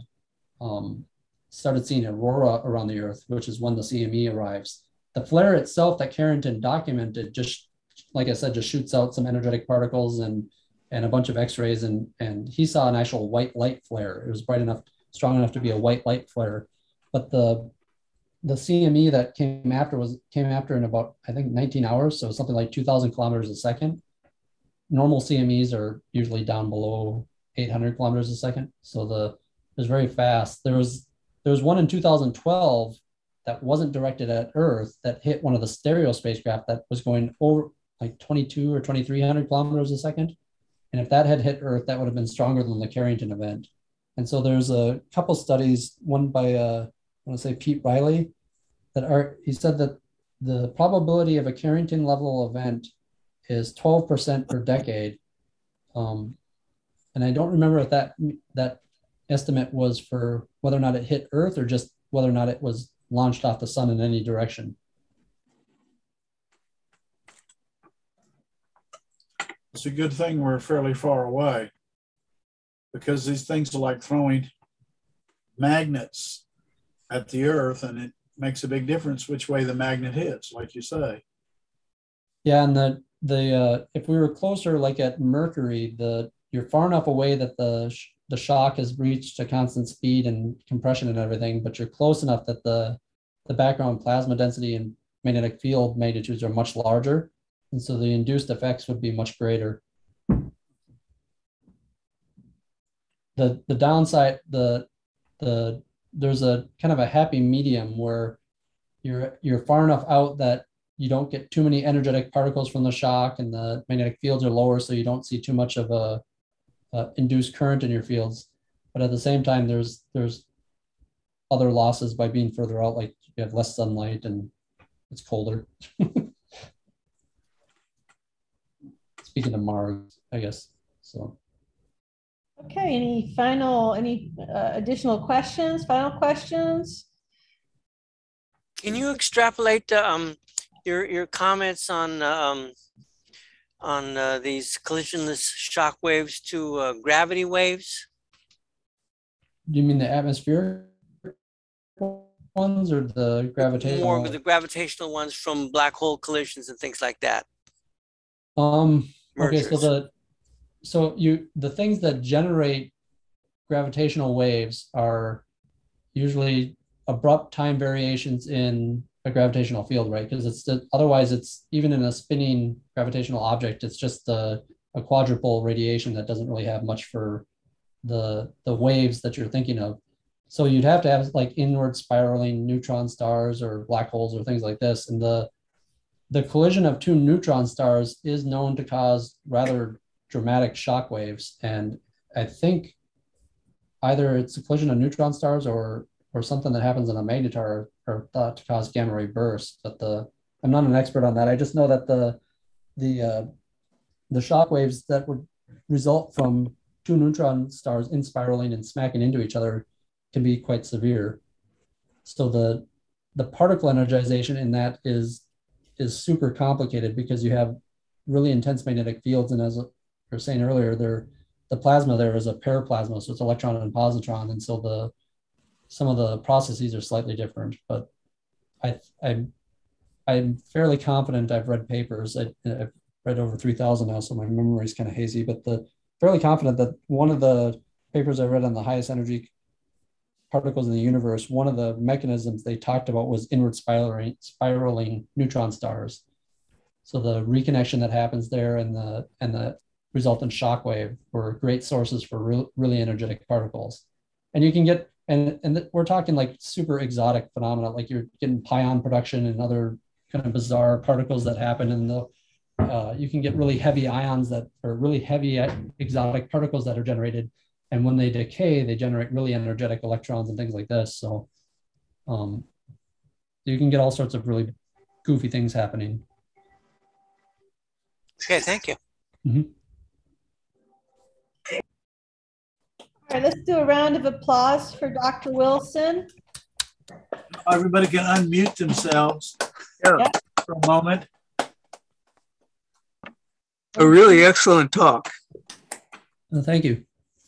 Um, started seeing aurora around the Earth, which is when the C M E arrives. The flare itself that Carrington documented just, like I said, just shoots out some energetic particles and and a bunch of X-rays, and and he saw an actual white light flare. It was bright enough, strong enough to be a white light flare. But the the C M E that came after was came after in about, I think, nineteen hours, so something like two thousand kilometers a second. Normal C M Es are usually down below eight hundred kilometers a second, so the it was very fast. There was there was one in two thousand twelve that wasn't directed at Earth that hit one of the stereo spacecraft that was going over like twenty-two or twenty-three hundred kilometers a second. And if that had hit Earth, that would have been stronger than the Carrington event. And so there's a couple studies, one by uh, I want to say Pete Riley, that are he said that the probability of a Carrington level event is twelve percent per decade. Um, and I don't remember if that that estimate was for whether or not it hit Earth or just whether or not it was launched off the sun in any direction. It's a good thing we're fairly far away because these things are like throwing magnets at the Earth, and it makes a big difference which way the magnet hits, like you say. Yeah, and the the uh, if we were closer, like at Mercury, the you're far enough away that the sh- the shock has reached a constant speed and compression and everything, but you're close enough that the, the background plasma density and magnetic field magnitudes are much larger. And so the induced effects would be much greater. The, the downside, the, the, there's a kind of a happy medium where you're, you're far enough out that you don't get too many energetic particles from the shock and the magnetic fields are lower, so you don't see too much of a Uh, induced current in your fields, but at the same time, there's there's other losses by being further out, like you have less sunlight and it's colder. Speaking of Mars, I guess. So. Okay. Any final, any uh, additional questions? Final questions? Can you extrapolate um, your your comments on um, on uh, these collisionless shock waves to uh, gravity waves? Do you mean the atmosphere? ones or the gravitational? More of the gravitational ones from black hole collisions and things like that. Um, okay, so Mergers. the so you the things that generate gravitational waves are usually abrupt time variations in a gravitational field, right? Because it's the, otherwise it's even in a spinning gravitational object, it's just the a quadrupole radiation that doesn't really have much for the the waves that you're thinking of. So you'd have to have like inward spiraling neutron stars or black holes or things like this. And the the collision of two neutron stars is known to cause rather dramatic shock waves. And I think either it's a collision of neutron stars or or something that happens in a magnetar are thought to cause gamma ray bursts. But the I'm not an expert on that. I just know that the the uh, the shock waves that would result from two neutron stars in spiraling and smacking into each other can be quite severe. So the the particle energization in that is is super complicated because you have really intense magnetic fields, and as I was saying earlier, there the plasma there is a paraplasma, so it's electron and positron, and so the some of the processes are slightly different. But I I'm I'm fairly confident. I've read papers. I, I've read over three thousand now, so my memory is kind of hazy. But the fairly confident that one of the papers I read on the highest energy particles in the universe, one of the mechanisms they talked about was inward spiraling, spiraling neutron stars. So the reconnection that happens there and the and the resultant shock wave were great sources for re really energetic particles. And you can get, and, and we're talking like super exotic phenomena, like you're getting pion production and other kind of bizarre particles that happen in the, uh, you can get really heavy ions that are really heavy exotic particles that are generated. And when they decay, they generate really energetic electrons and things like this. So um, you can get all sorts of really goofy things happening. Okay, thank you. Mm-hmm. All right, let's do a round of applause for Doctor Wilson. Everybody can unmute themselves Yeah. Yeah. for a moment. A really excellent talk. Well, thank you.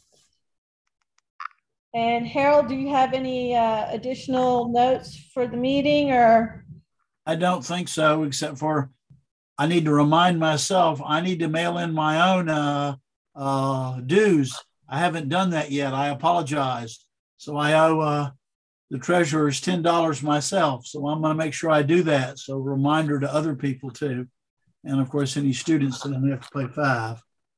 And Harold, do you have any uh, additional notes for the meeting or? I don't think so, except for I need to remind myself I need to mail in my own uh, uh, dues. I haven't done that yet. I apologize. So I owe uh, the treasurers ten dollars myself. So I'm going to make sure I do that. So reminder to other people too. And of course, any students that only have to pay five.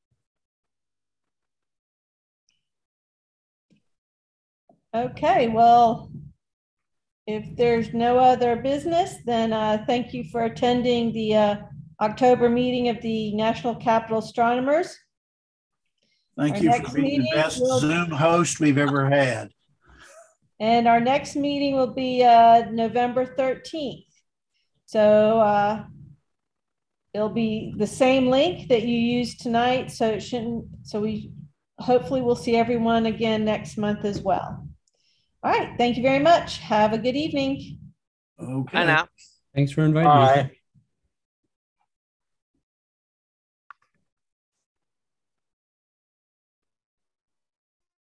Okay, well, if there's no other business, then uh, thank you for attending the uh, October meeting of the National Capital Astronomers. Thank Our you next for being the meeting best will- Zoom host we've ever had. And our next meeting will be uh, November thirteenth. So uh, it'll be the same link that you used tonight. So it shouldn't, so we hopefully we'll see everyone again next month as well. All right. Thank you very much. Have a good evening. Okay. Bye now. Thanks for inviting me. Bye.